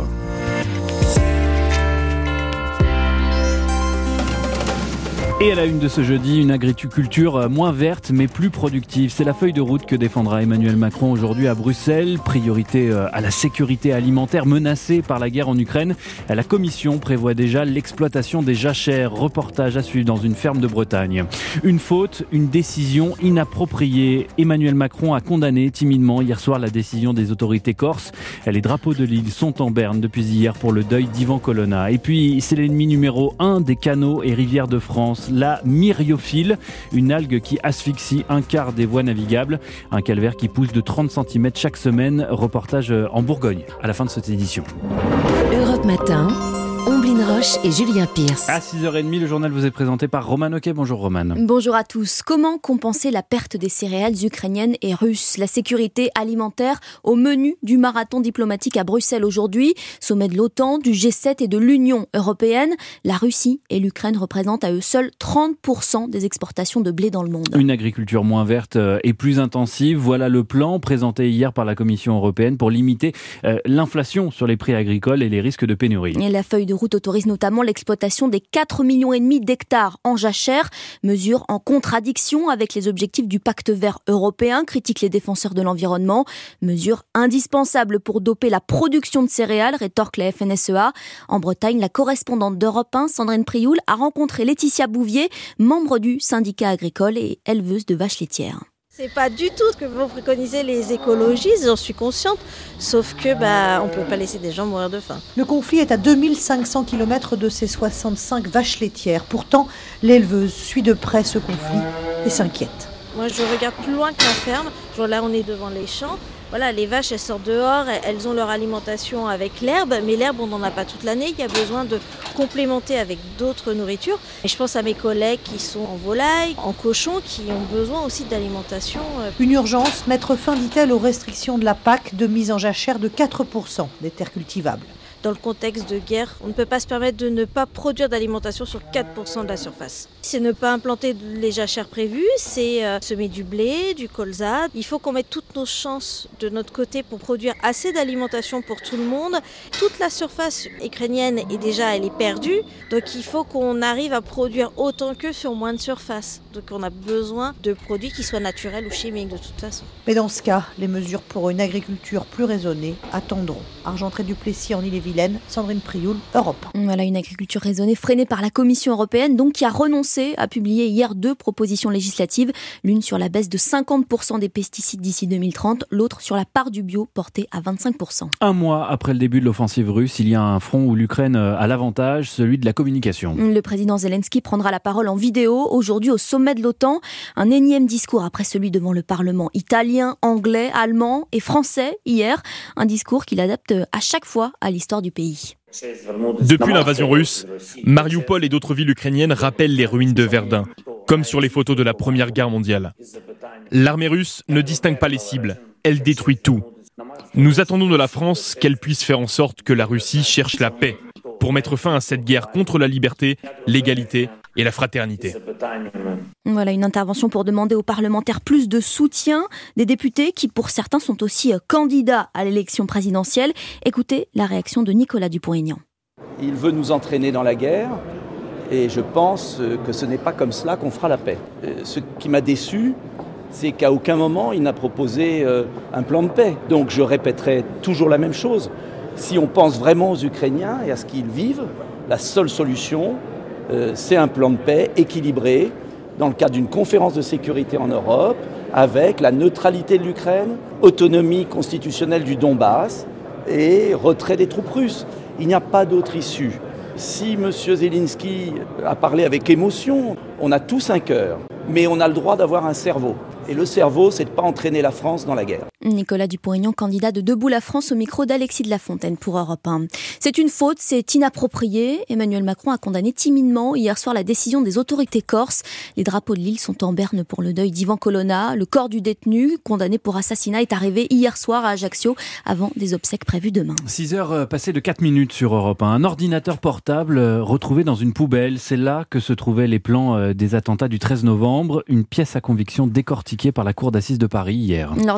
Et à la une de ce jeudi, une agriculture moins verte mais plus productive. C'est la feuille de route que défendra Emmanuel Macron aujourd'hui à Bruxelles. Priorité à la sécurité alimentaire menacée par la guerre en Ukraine. La Commission prévoit déjà l'exploitation des jachères. Reportage à suivre dans une ferme de Bretagne. Une faute, une décision inappropriée. Emmanuel Macron a condamné timidement hier soir la décision des autorités corses. Les drapeaux de l'île sont en berne depuis hier pour le deuil d'Ivan Colonna. Et puis, c'est l'ennemi numéro 1 des canaux et rivières de France. La myriophylle, une algue qui asphyxie un quart des voies navigables. Un calvaire qui pousse de 30 cm chaque semaine. Reportage en Bourgogne à la fin de cette édition. Europe Matin, Omblin Roche et Julien Pierce. À 6h30, le journal vous est présenté par Roman Oquet. Bonjour Roman. Bonjour à tous. Comment compenser la perte des céréales ukrainiennes et russes ? La sécurité alimentaire au menu du marathon diplomatique à Bruxelles aujourd'hui. Sommet de l'OTAN, du G7 et de l'Union européenne. La Russie et l'Ukraine représentent à eux seuls 30% des exportations de blé dans le monde. Une agriculture moins verte et plus intensive. Voilà le plan présenté hier par la Commission européenne pour limiter l'inflation sur les prix agricoles et les risques de pénurie. Et la feuille de route autorise notamment l'exploitation des 4,5 millions d'hectares en jachère, mesure en contradiction avec les objectifs du pacte vert européen, critiquent les défenseurs de l'environnement. Mesure indispensable pour doper la production de céréales, rétorque la FNSEA. En Bretagne, la correspondante d'Europe 1, Sandrine Prioul, a rencontré Laetitia Bouvier, membre du syndicat agricole et éleveuse de vaches laitières. C'est pas du tout ce que vont préconiser les écologistes, j'en suis consciente, sauf que on peut pas laisser des gens mourir de faim. Le conflit est à 2500 km de ses 65 vaches laitières. Pourtant, l'éleveuse suit de près ce conflit et s'inquiète. Moi, je regarde plus loin que la ferme. Genre là, on est devant les champs. Voilà, les vaches, elles sortent dehors, elles ont leur alimentation avec l'herbe, mais l'herbe, on n'en a pas toute l'année. Il y a besoin de complémenter avec d'autres nourritures. Et je pense à mes collègues qui sont en volaille, en cochon, qui ont besoin aussi d'alimentation. Une urgence, mettre fin, dit-elle, aux restrictions de la PAC de mise en jachère de 4% des terres cultivables. Dans le contexte de guerre, on ne peut pas se permettre de ne pas produire d'alimentation sur 4% de la surface. C'est ne pas implanter les jachères prévues, c'est semer du blé, du colza. Il faut qu'on mette toutes nos chances de notre côté pour produire assez d'alimentation pour tout le monde. Toute la surface ukrainienne elle est perdue, donc il faut qu'on arrive à produire autant qu'eux sur moins de surface. Donc on a besoin de produits qui soient naturels ou chimiques de toute façon. Mais dans ce cas, les mesures pour une agriculture plus raisonnée attendront. Argentré-du-Plessis en Ille-et-Vilaine, Sandrine Prioul, Europe. Voilà une agriculture raisonnée freinée par la Commission européenne, donc qui a renoncé à publier hier 2 propositions législatives, l'une sur la baisse de 50% des pesticides d'ici 2030, l'autre sur la part du bio portée à 25%. Un mois après le début de l'offensive russe, il y a un front où l'Ukraine a l'avantage, celui de la communication. Le président Zelensky prendra la parole en vidéo aujourd'hui au sommet de l'OTAN, un énième discours après celui devant le Parlement italien, anglais, allemand et français hier, un discours qu'il adapte à chaque fois à l'histoire du pays. Depuis l'invasion russe, Mariupol et d'autres villes ukrainiennes rappellent les ruines de Verdun, comme sur les photos de la Première Guerre mondiale. L'armée russe ne distingue pas les cibles, elle détruit tout. Nous attendons de la France qu'elle puisse faire en sorte que la Russie cherche la paix pour mettre fin à cette guerre contre la liberté, l'égalité et la fraternité. Voilà une intervention pour demander aux parlementaires plus de soutien, des députés qui pour certains sont aussi candidats à l'élection présidentielle. Écoutez la réaction de Nicolas Dupont-Aignan. Il veut nous entraîner dans la guerre et je pense que ce n'est pas comme cela qu'on fera la paix. Ce qui m'a déçu, c'est qu'à aucun moment il n'a proposé un plan de paix. Donc je répéterai toujours la même chose. Si on pense vraiment aux Ukrainiens et à ce qu'ils vivent, la seule solution, c'est un plan de paix équilibré dans le cadre d'une conférence de sécurité en Europe avec la neutralité de l'Ukraine, autonomie constitutionnelle du Donbass et retrait des troupes russes. Il n'y a pas d'autre issue. Si M. Zelensky a parlé avec émotion, on a tous un cœur, mais on a le droit d'avoir un cerveau. Et le cerveau, c'est de ne pas entraîner la France dans la guerre. Nicolas Dupont-Aignan, candidat de Debout la France au micro d'Alexis de la Fontaine pour Europe 1. C'est une faute, c'est inapproprié. Emmanuel Macron a condamné timidement hier soir la décision des autorités corses. Les drapeaux de l'île sont en berne pour le deuil d'Ivan Colonna. Le corps du détenu, condamné pour assassinat, est arrivé hier soir à Ajaccio avant des obsèques prévues demain. 6h passées de 4 minutes sur Europe 1. Un ordinateur portable retrouvé dans une poubelle. C'est là que se trouvaient les plans des attentats du 13 novembre. Une pièce à conviction décortiquée par la cour d'assises de Paris hier. L'ordinateur avait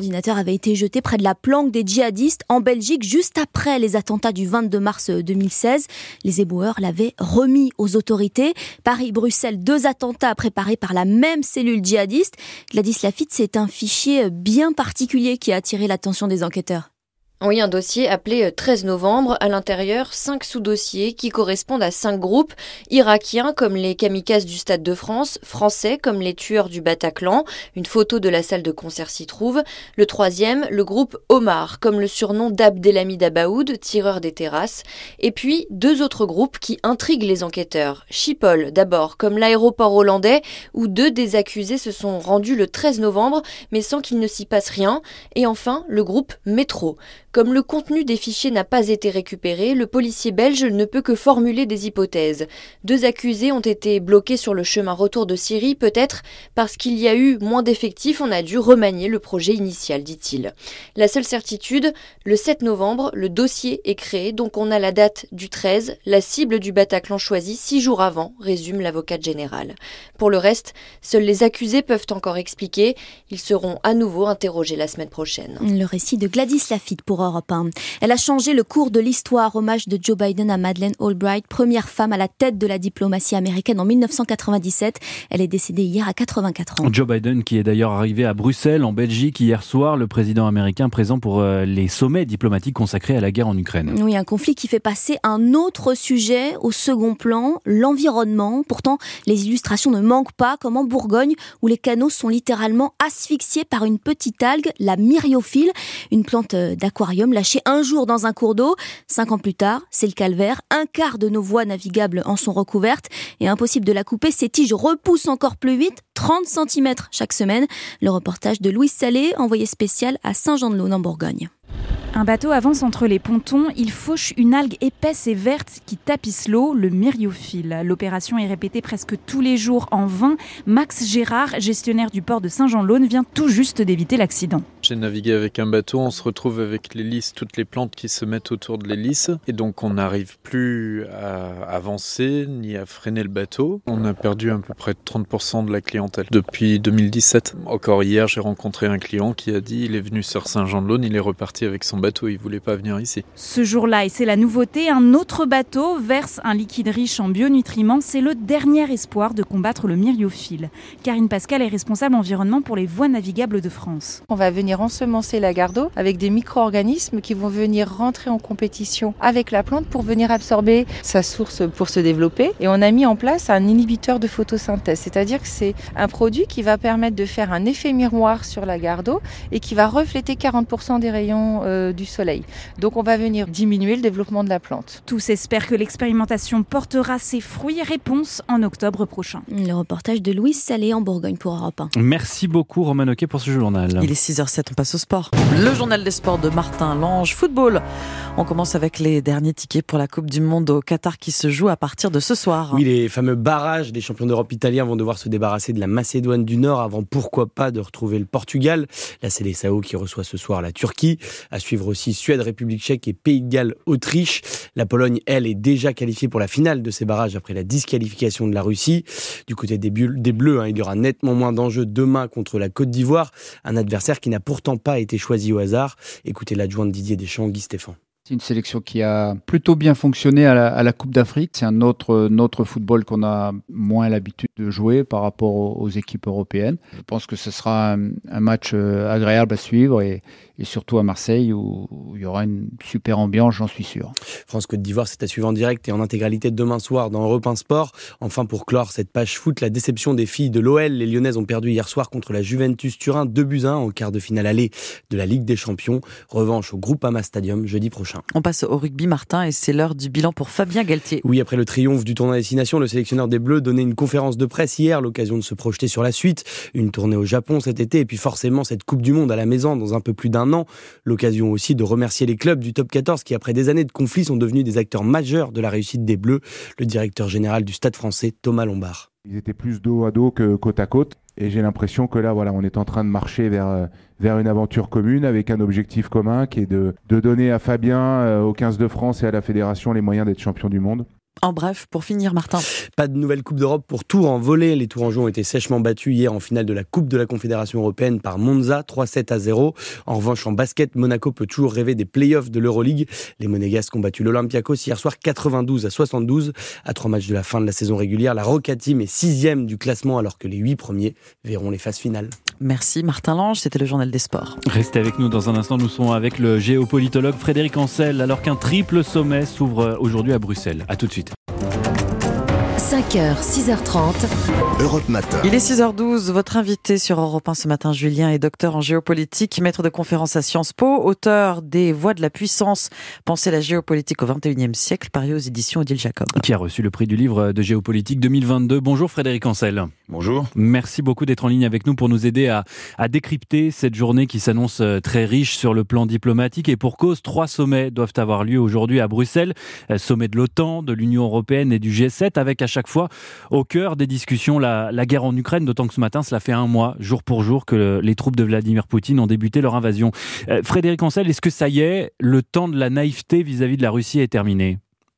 avait été jeté près de la planque des djihadistes en Belgique juste après les attentats du 22 mars 2016. Les éboueurs l'avaient remis aux autorités. Paris-Bruxelles, 2 attentats préparés par la même cellule djihadiste. Gladys Lafitte, c'est un fichier bien particulier qui a attiré l'attention des enquêteurs. Oui, un dossier appelé 13 novembre. À l'intérieur, 5 sous-dossiers qui correspondent à 5 groupes. Irakiens comme les kamikazes du Stade de France, français comme les tueurs du Bataclan. Une photo de la salle de concert s'y trouve. Le 3e, le groupe Omar, comme le surnom d'Abdelhamid Abaoud, tireur des terrasses. Et puis, 2 autres groupes qui intriguent les enquêteurs. Schiphol, d'abord, comme l'aéroport hollandais, où 2 des accusés se sont rendus le 13 novembre, mais sans qu'il ne s'y passe rien. Et enfin, le groupe Métro. Comme le contenu des fichiers n'a pas été récupéré, le policier belge ne peut que formuler des hypothèses. 2 accusés ont été bloqués sur le chemin retour de Syrie, peut-être parce qu'il y a eu moins d'effectifs, on a dû remanier le projet initial, dit-il. La seule certitude, le 7 novembre, le dossier est créé, donc on a la date du 13, la cible du Bataclan choisie 6 jours avant, résume l'avocate générale. Pour le reste, seuls les accusés peuvent encore expliquer. Ils seront à nouveau interrogés la semaine prochaine. Le récit de Gladys Lafitte pour Europe 1. Elle a changé le cours de l'histoire. Hommage de Joe Biden à Madeleine Albright, première femme à la tête de la diplomatie américaine en 1997. Elle est décédée hier à 84 ans. Joe Biden qui est d'ailleurs arrivé à Bruxelles, en Belgique, hier soir. Le président américain présent pour les sommets diplomatiques consacrés à la guerre en Ukraine. Oui, un conflit qui fait passer un autre sujet au second plan, l'environnement. Pourtant, les illustrations ne manquent pas, comme en Bourgogne, où les canaux sont littéralement asphyxiés par une petite algue, la myriophylle, une plante d'aquarium lâchée un jour dans un cours d'eau. 5 ans plus tard, c'est le calvaire. Un quart de nos voies navigables en sont recouvertes et impossible de la couper. Ces tiges repoussent encore plus vite, 30 cm chaque semaine. Le reportage de Louise Salé, envoyé spécial à Saint-Jean-de-Laune en Bourgogne. Un bateau avance entre les pontons, il fauche une algue épaisse et verte qui tapisse l'eau, le myriophylle. L'opération est répétée presque tous les jours en vain. Max Gérard, gestionnaire du port de Saint-Jean-de-Laune, vient tout juste d'éviter l'accident. J'ai navigué avec un bateau, on se retrouve avec l'hélice, toutes les plantes qui se mettent autour de l'hélice. Et donc on n'arrive plus à avancer ni à freiner le bateau. On a perdu à peu près 30% de la clientèle depuis 2017. Encore hier, j'ai rencontré un client qui a dit il est venu sur Saint-Jean-de-Laune, il est reparti avec son bateau, il voulait pas venir ici. Ce jour-là, et c'est la nouveauté, un autre bateau verse un liquide riche en bionutriments. C'est le dernier espoir de combattre le myriophylle. Karine Pascal est responsable environnement pour les voies navigables de France. On va venir ensemencer la garde d'eau avec des micro-organismes qui vont venir rentrer en compétition avec la plante pour venir absorber sa source pour se développer. Et on a mis en place un inhibiteur de photosynthèse, c'est-à-dire que c'est un produit qui va permettre de faire un effet miroir sur la garde d'eau et qui va refléter 40% des rayons du soleil. Donc on va venir diminuer le développement de la plante. Tous espèrent que l'expérimentation portera ses fruits. Réponse en octobre prochain. Le reportage de Louise Salé en Bourgogne pour Europe 1. Merci beaucoup Roman Oquet pour ce journal. Il est 6h07, on passe au sport. Le journal des sports de Martin Lange. Football. On commence avec les derniers tickets pour la Coupe du Monde au Qatar qui se joue à partir de ce soir. Oui, les fameux barrages des champions d'Europe italiens vont devoir se débarrasser de la Macédoine du Nord avant pourquoi pas de retrouver le Portugal. La Seleção qui reçoit ce soir la Turquie. À suivre aussi Suède, République tchèque et Pays de Galles, Autriche. La Pologne, elle, est déjà qualifiée pour la finale de ces barrages après la disqualification de la Russie. Du côté des Bleus, il y aura nettement moins d'enjeux demain contre la Côte d'Ivoire, un adversaire qui n'a pourtant pas été choisi au hasard. Écoutez l'adjoint de Didier Deschamps, Guy Stéphane. C'est une sélection qui a plutôt bien fonctionné à la Coupe d'Afrique. C'est un autre football qu'on a moins l'habitude de jouer par rapport aux équipes européennes. Je pense que ce sera un match agréable à suivre et surtout à Marseille où il y aura une super ambiance, j'en suis sûr. France-Côte d'Ivoire, c'est à suivre en direct et en intégralité demain soir dans Europe 1 Sport. Enfin, pour clore cette page foot, la déception des filles de l'OL. Les Lyonnaises ont perdu hier soir contre la Juventus Turin 2-1 en quart de finale aller de la Ligue des Champions. Revanche au Groupama Stadium jeudi prochain. On passe au rugby, Martin, et c'est l'heure du bilan pour Fabien Galtier. Oui, après le triomphe du tournoi Destination, le sélectionneur des Bleus donnait une conférence de presse hier, l'occasion de se projeter sur la suite. Une tournée au Japon cet été et puis forcément cette Coupe du Monde à la maison dans un peu plus d'1 an. L'occasion aussi de remercier les clubs du top 14 qui, après des années de conflits, sont devenus des acteurs majeurs de la réussite des Bleus. Le directeur général du Stade français, Thomas Lombard. Ils étaient plus dos à dos que côte à côte. Et j'ai l'impression que là, on est en train de marcher vers une aventure commune avec un objectif commun qui est de donner à Fabien, au 15 de France et à la Fédération les moyens d'être champion du monde. En bref, pour finir, Martin. Pas de nouvelle Coupe d'Europe pour Tours en volley. Les Tourangeaux ont été sèchement battus hier en finale de la Coupe de la Confédération Européenne par Monza, 3-7-0. En revanche, en basket, Monaco peut toujours rêver des playoffs de l'Euroleague. Les Monégasques ont battu l'Olympiakos hier soir 92-72. À 3 matchs de la fin de la saison régulière, la Roca Team est 6e du classement alors que les 8 premiers verront les phases finales. Merci Martin Lange, c'était le journal des sports. Restez avec nous dans un instant, nous serons avec le géopolitologue Frédéric Ancel alors qu'un triple sommet s'ouvre aujourd'hui à Bruxelles. A tout de suite. 5h, 6h30. Europe Matin. Il est 6h12. Votre invité sur Europe 1 ce matin, Julien, est docteur en géopolitique, maître de conférence à Sciences Po, auteur des Voix de la puissance, Penser la géopolitique au XXIe siècle, paru aux éditions Odile Jacob. Qui a reçu le prix du livre de géopolitique 2022. Bonjour Frédéric Ancel. Bonjour. Merci beaucoup d'être en ligne avec nous pour nous aider à décrypter cette journée qui s'annonce très riche sur le plan diplomatique. Et pour cause, 3 sommets doivent avoir lieu aujourd'hui à Bruxelles. Sommet de l'OTAN, de l'Union européenne et du G7, avec à chaque fois au cœur des discussions la guerre en Ukraine, d'autant que ce matin, cela fait un mois, jour pour jour, que les troupes de Vladimir Poutine ont débuté leur invasion. Frédéric Ancel, est-ce que ça y est, le temps de la naïveté vis-à-vis de la Russie est terminé ?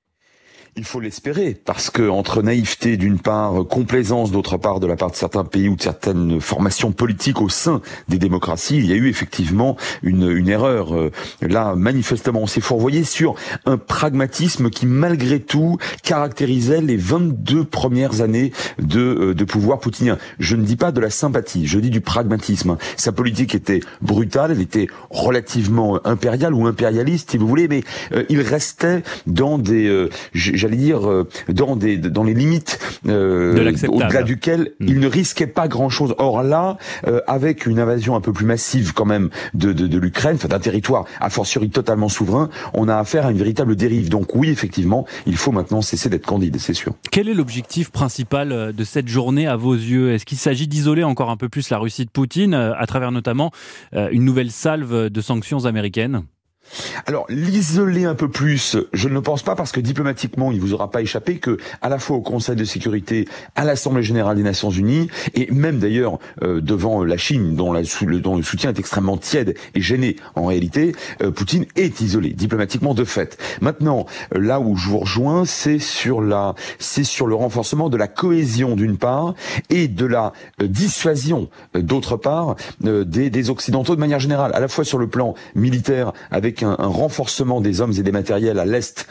Il faut l'espérer, parce que entre naïveté d'une part, complaisance d'autre part de la part de certains pays ou de certaines formations politiques au sein des démocraties, il y a eu effectivement une erreur. Là, manifestement, on s'est fourvoyé sur un pragmatisme qui, malgré tout, caractérisait les 22 premières années de pouvoir poutinien. Je ne dis pas de la sympathie, je dis du pragmatisme. Sa politique était brutale, elle était relativement impériale ou impérialiste, si vous voulez, mais il restait dans des... j'allais dire, dans les limites au-delà duquel il ne risquait pas grand-chose. Or là, avec une invasion un peu plus massive quand même de l'Ukraine, enfin d'un territoire a fortiori totalement souverain, on a affaire à une véritable dérive. Donc oui, effectivement, il faut maintenant cesser d'être candide, c'est sûr. Quel est l'objectif principal de cette journée à vos yeux ? Est-ce qu'il s'agit d'isoler encore un peu plus la Russie de Poutine, à travers notamment une nouvelle salve de sanctions américaines ? Alors, l'isoler un peu plus, je ne le pense pas, parce que diplomatiquement, il vous aura pas échappé que, à la fois au Conseil de sécurité, à l'Assemblée générale des Nations Unies, et même d'ailleurs devant la Chine, dont le soutien est extrêmement tiède et gêné en réalité, Poutine est isolé diplomatiquement de fait. Maintenant, là où je vous rejoins, c'est sur le renforcement de la cohésion d'une part et de la dissuasion d'autre part des Occidentaux de manière générale, à la fois sur le plan militaire avec un renforcement des hommes et des matériels à l'est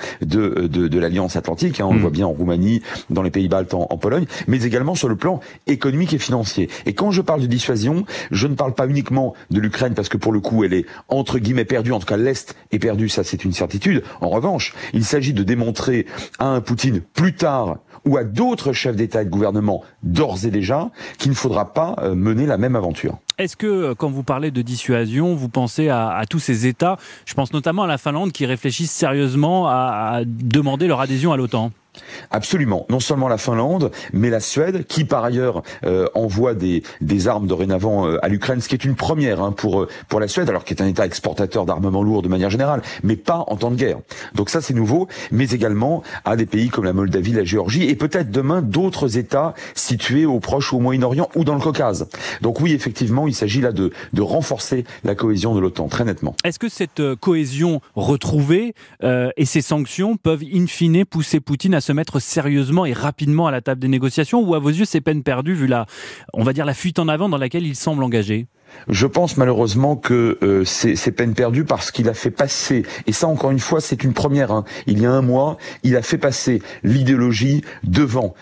de l'Alliance Atlantique, on le voit bien en Roumanie, dans les pays baltes, en Pologne, mais également sur le plan économique et financier. Et quand je parle de dissuasion, je ne parle pas uniquement de l'Ukraine, parce que pour le coup, elle est entre guillemets perdue, en tout cas l'Est est perdu, ça c'est une certitude. En revanche, il s'agit de démontrer à un Poutine plus tard, ou à d'autres chefs d'État et de gouvernement d'ores et déjà, qu'il ne faudra pas mener la même aventure. Est-ce que, quand vous parlez de dissuasion, vous pensez à tous ces États, je pense notamment à la Finlande, qui réfléchissent sérieusement à demander leur adhésion à l'OTAN ? Absolument. Non seulement la Finlande, mais la Suède, qui par ailleurs envoie des armes dorénavant à l'Ukraine, ce qui est une première pour la Suède, alors qui est un État exportateur d'armement lourd de manière générale, mais pas en temps de guerre. Donc ça c'est nouveau, mais également à des pays comme la Moldavie, la Géorgie, et peut-être demain d'autres États situés au Proche ou au Moyen-Orient ou dans le Caucase. Donc oui, effectivement, il s'agit là de renforcer la cohésion de l'OTAN, très nettement. Est-ce que cette cohésion retrouvée et ces sanctions peuvent in fine pousser Poutine à se mettre sérieusement et rapidement à la table des négociations, ou à vos yeux c'est peine perdue vu la fuite en avant dans laquelle il semble engagé ? Je pense malheureusement que c'est peine perdue, parce qu'il a fait passer, et ça encore une fois c'est une première, il y a un mois, il a fait passer l'idéologie devant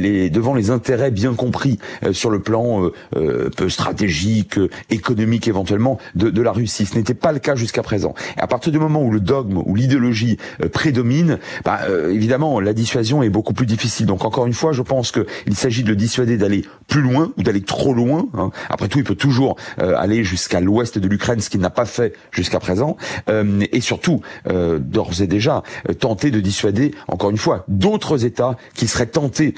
les intérêts bien compris sur le plan stratégique, économique éventuellement de la Russie. Ce n'était pas le cas jusqu'à présent. Et à partir du moment où le dogme ou l'idéologie prédomine, évidemment la dissuasion est beaucoup plus difficile. Donc encore une fois, je pense qu'il s'agit de le dissuader d'aller plus loin ou d'aller trop loin. Après tout, il peut toujours aller jusqu'à l'ouest de l'Ukraine, ce qu'il n'a pas fait jusqu'à présent, et surtout, d'ores et déjà, tenter de dissuader, encore une fois, d'autres États qui seraient tentés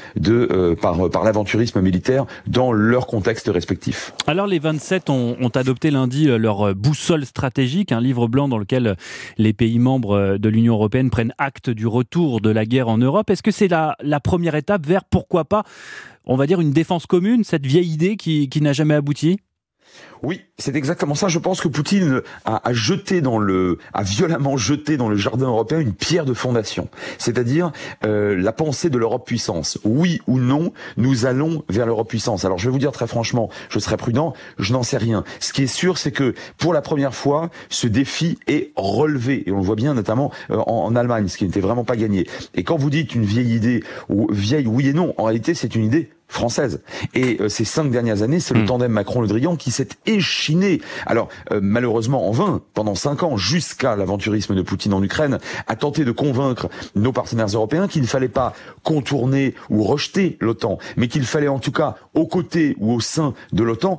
par l'aventurisme militaire dans leur contexte respectif. Alors les 27 ont adopté lundi leur boussole stratégique, un livre blanc dans lequel les pays membres de l'Union européenne prennent acte du retour de la guerre en Europe. Est-ce que c'est la première étape vers, pourquoi pas, on va dire, une défense commune, cette vieille idée qui n'a jamais abouti ? Oui, c'est exactement ça. Je pense que Poutine a violemment jeté dans le jardin européen une pierre de fondation. C'est-à-dire la pensée de l'Europe puissance. Oui ou non, nous allons vers l'Europe puissance. Alors je vais vous dire très franchement, je serai prudent, je n'en sais rien. Ce qui est sûr, c'est que pour la première fois, ce défi est relevé. Et on le voit bien notamment en Allemagne, ce qui n'était vraiment pas gagné. Et quand vous dites une vieille idée, ou vieille oui et non, en réalité c'est une idée française. Et ces 5 dernières années, c'est le tandem Macron-Le Drian qui s'est échiné. Alors, malheureusement, en vain, pendant 5 ans, jusqu'à l'aventurisme de Poutine en Ukraine, a tenté de convaincre nos partenaires européens qu'il ne fallait pas contourner ou rejeter l'OTAN, mais qu'il fallait en tout cas, aux côtés ou au sein de l'OTAN,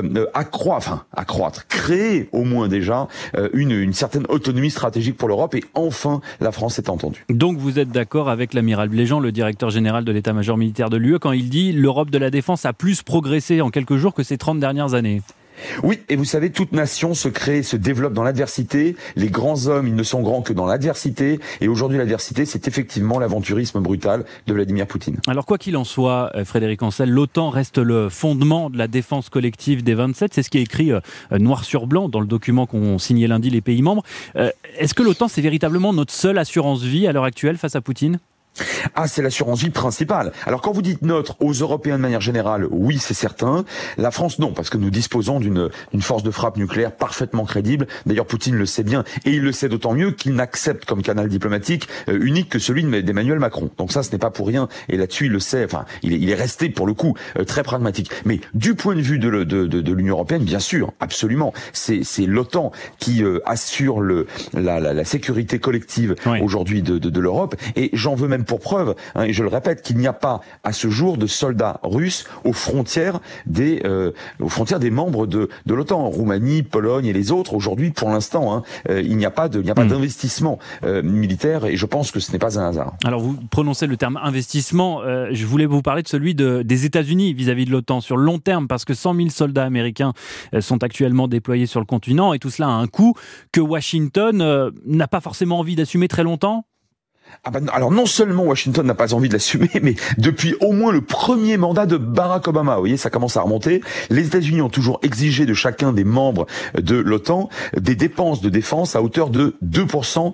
accroître, créer au moins déjà une certaine autonomie stratégique pour l'Europe. Et enfin, la France est entendue. Donc vous êtes d'accord avec l'amiral Bléjean, le directeur général de l'état-major militaire de l'UE, quand il dit l'Europe de la défense a plus progressé en quelques jours que ces 30 dernières années. Oui, et vous savez, toute nation se crée, se développe dans l'adversité. Les grands hommes, ils ne sont grands que dans l'adversité. Et aujourd'hui, l'adversité, c'est effectivement l'aventurisme brutal de Vladimir Poutine. Alors quoi qu'il en soit, Frédéric Ancel, l'OTAN reste le fondement de la défense collective des 27. C'est ce qui est écrit noir sur blanc dans le document qu'ont signé lundi les pays membres. Est-ce que l'OTAN, c'est véritablement notre seule assurance vie à l'heure actuelle face à Poutine ? Ah, c'est l'assurance vie principale. Alors quand vous dites notre aux Européens de manière générale, oui, c'est certain. La France, non, parce que nous disposons d'une force de frappe nucléaire parfaitement crédible. D'ailleurs, Poutine le sait bien, et il le sait d'autant mieux qu'il n'accepte comme canal diplomatique unique que celui d'Emmanuel Macron. Donc ça, ce n'est pas pour rien. Et là-dessus, il le sait. Enfin, il est resté pour le coup très pragmatique. Mais du point de vue de l'Union européenne, bien sûr, absolument, c'est l'OTAN qui assure la sécurité collective aujourd'hui de l'Europe. Et j'en veux même pour preuve, et je le répète, qu'il n'y a pas à ce jour de soldats russes aux frontières des membres de l'OTAN, Roumanie, Pologne et les autres. Aujourd'hui, pour l'instant, il n'y a pas d'investissement militaire, et je pense que ce n'est pas un hasard. Alors vous prononcez le terme investissement, je voulais vous parler de celui des États-Unis vis-à-vis de l'OTAN sur le long terme, parce que 100 000 soldats américains sont actuellement déployés sur le continent, et tout cela a un coût que Washington n'a pas forcément envie d'assumer très longtemps. Alors non seulement Washington n'a pas envie de l'assumer, mais depuis au moins le premier mandat de Barack Obama, vous voyez, ça commence à remonter. Les États-Unis ont toujours exigé de chacun des membres de l'OTAN des dépenses de défense à hauteur de 2%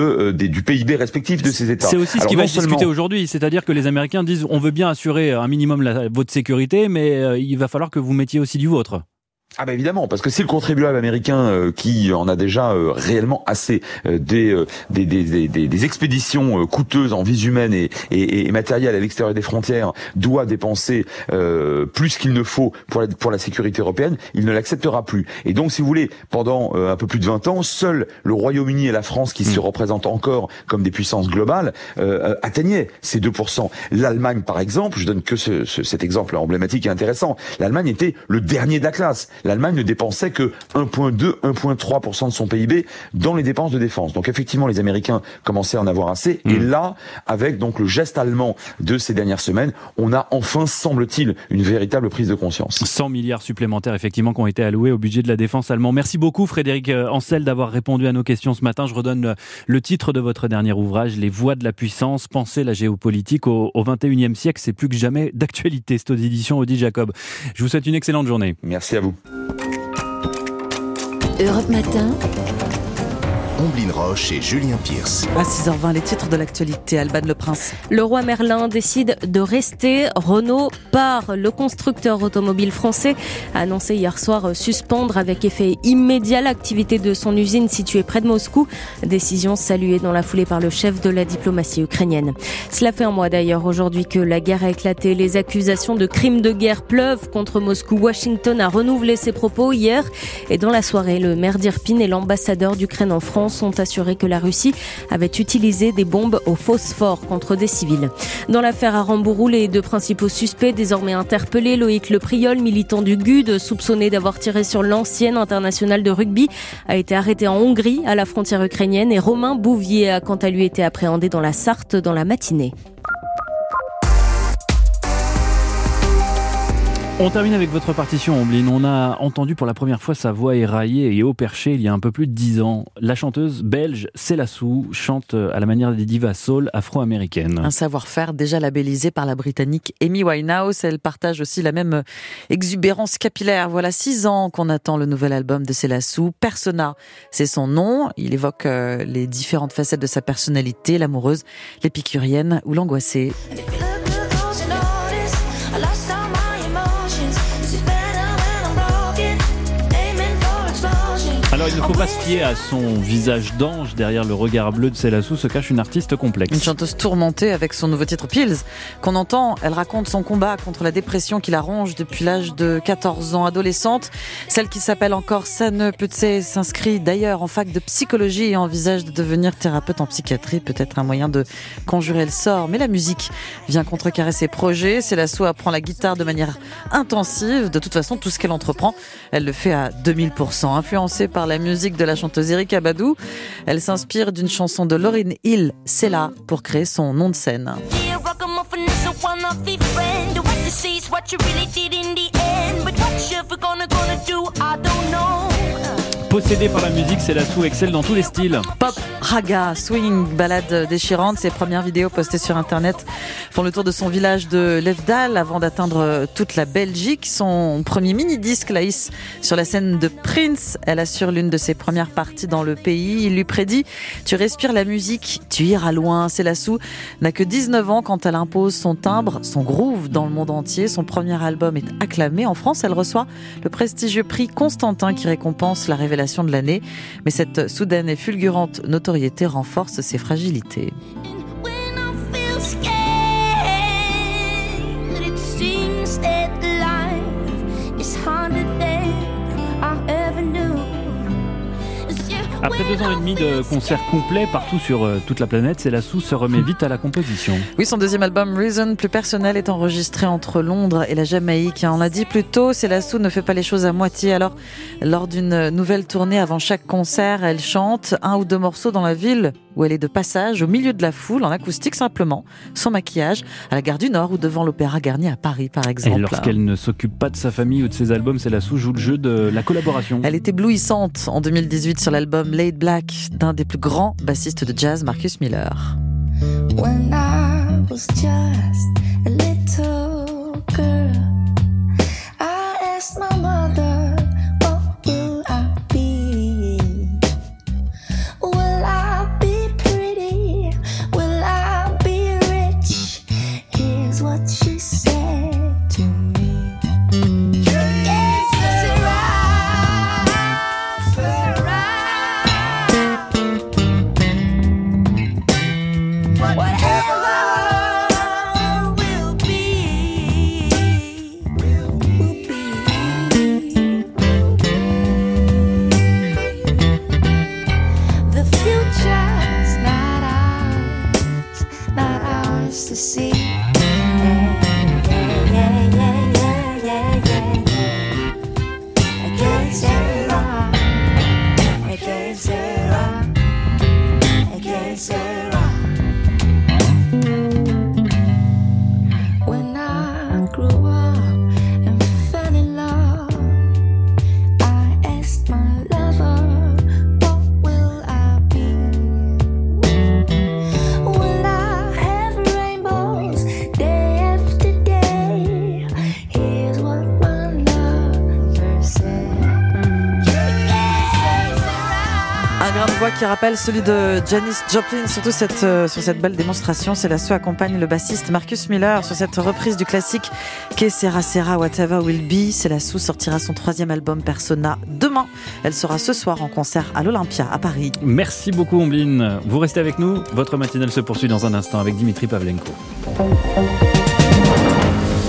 du PIB respectif de ces États. C'est aussi ce qui va être discuté aujourd'hui, c'est-à-dire que les Américains disent on veut bien assurer un minimum votre sécurité, mais il va falloir que vous mettiez aussi du vôtre. Ah bah évidemment, parce que c'est le contribuable américain qui en a déjà réellement assez des expéditions coûteuses en vies humaines et matériel à l'extérieur des frontières, doit dépenser plus qu'il ne faut pour la sécurité européenne, il ne l'acceptera plus. Et donc, si vous voulez, pendant un peu plus de 20 ans, seul le Royaume-Uni et la France, qui se représentent encore comme des puissances globales, atteignaient ces 2%. L'Allemagne, par exemple, je donne que cet exemple emblématique et intéressant, l'Allemagne était le dernier de la classe. L'Allemagne ne dépensait que 1,2-1,3% de son PIB dans les dépenses de défense. Donc effectivement, les Américains commençaient à en avoir assez. Et là, avec donc le geste allemand de ces dernières semaines, on a enfin, semble-t-il, une véritable prise de conscience. 100 milliards supplémentaires, effectivement, qui ont été alloués au budget de la défense allemand. Merci beaucoup, Frédéric Ancel, d'avoir répondu à nos questions ce matin. Je redonne le titre de votre dernier ouvrage, Les voies de la puissance, penser la géopolitique au XXIe siècle. C'est plus que jamais d'actualité. C'est aux éditions Odile Jacob. Je vous souhaite une excellente journée. Merci à vous. Europe Matin. Omblin Roche et Julien Pierce. À 6h20, les titres de l'actualité. Alban Le Prince. Le roi Merlin décide de rester. Renault part. Le constructeur automobile français a annoncé hier soir suspendre avec effet immédiat l'activité de son usine située près de Moscou. Décision saluée dans la foulée par le chef de la diplomatie ukrainienne. Cela fait un mois d'ailleurs aujourd'hui que la guerre a éclaté. Les accusations de crimes de guerre pleuvent contre Moscou. Washington a renouvelé ses propos hier. Et dans la soirée, le maire d'Irpin et l'ambassadeur d'Ukraine en France ont assuré que la Russie avait utilisé des bombes au phosphore contre des civils. Dans l'affaire Aramburu, les 2 principaux suspects désormais interpellés, Loïc Lepriol, militant du GUD, soupçonné d'avoir tiré sur l'ancienne internationale de rugby, a été arrêté en Hongrie à la frontière ukrainienne, et Romain Bouvier a quant à lui été appréhendé dans la Sarthe dans la matinée. On termine avec votre partition, Ombline. On a entendu pour la première fois sa voix éraillée et haut perché il y a un peu plus de 10 ans. La chanteuse belge Selassou chante à la manière des divas soul afro-américaines. Un savoir-faire déjà labellisé par la Britannique Amy Winehouse. Elle partage aussi la même exubérance capillaire. Voilà 6 ans qu'on attend le nouvel album de Selassou. Persona, c'est son nom. Il évoque les différentes facettes de sa personnalité, l'amoureuse, l'épicurienne ou l'angoissée. Alors il ne faut pas se fier à son visage d'ange. Derrière le regard bleu de Selassou se cache une artiste complexe. Une chanteuse tourmentée avec son nouveau titre Pills qu'on entend. Elle raconte son combat contre la dépression qui la ronge depuis l'âge de 14 ans. Adolescente, celle qui s'appelle encore Sanne Putse s'inscrit d'ailleurs en fac de psychologie et envisage de devenir thérapeute en psychiatrie. Peut-être un moyen de conjurer le sort. Mais la musique vient contrecarrer ses projets. Selassou apprend la guitare de manière intensive. De toute façon, tout ce qu'elle entreprend, elle le fait à 2000%. Influencée par la musique de la chanteuse Erykah Badu, elle s'inspire d'une chanson de Lauryn Hill, C'est là, pour créer son nom de scène. Possédée par la musique, Selassou excelle dans tous les styles. Pop, raga, swing, ballade déchirante. Ses premières vidéos postées sur internet font le tour de son village de Lefdal avant d'atteindre toute la Belgique. Son premier mini-disque la hisse sur la scène de Prince. Elle assure l'une de ses premières parties dans le pays. Il lui prédit « Tu respires la musique, tu iras loin ». Selassou n'a que 19 ans quand elle impose son timbre, son groove dans le monde entier. Son premier album est acclamé. En France, elle reçoit le prestigieux prix Constantin qui récompense la révélation de l'année. Mais cette soudaine et fulgurante notoriété renforce ses fragilités. Après 2 ans et demi de concerts complets partout sur toute la planète, Selassou se remet vite à la composition. Oui, son deuxième album, Reason, plus personnel, est enregistré entre Londres et la Jamaïque. On l'a dit plus tôt, Selassou ne fait pas les choses à moitié. Alors, lors d'une nouvelle tournée avant chaque concert, elle chante 1 ou 2 morceaux dans la ville où elle est de passage, au milieu de la foule, en acoustique simplement, sans maquillage, à la gare du Nord ou devant l'Opéra Garnier à Paris, par exemple. Et lorsqu'elle ne s'occupe pas de sa famille ou de ses albums, Selassou joue le jeu de la collaboration. Elle est éblouissante en 2018 sur l'album Laid Black d'un des plus grands bassistes de jazz, Marcus Miller. When I was just a little girl, I asked my mother, what will I be? Will I be pretty? Will I be rich? Here's what she said to me. To see. When I grew up and fell in love, I asked my lover, what will I be? Will I have rainbows day after day? Here's what my lover said. Un grain de voix qui rappelle celui de Janis Joplin, surtout sur cette belle démonstration. Selassou accompagne le bassiste Marcus Miller sur cette reprise du classique Que Sera Sera Whatever Will Be. Selassou sortira son 3e album Persona demain. Elle sera ce soir en concert à l'Olympia à Paris. Merci beaucoup Ombline. Vous restez avec nous. Votre matinale se poursuit dans un instant avec Dimitri Pavlenko.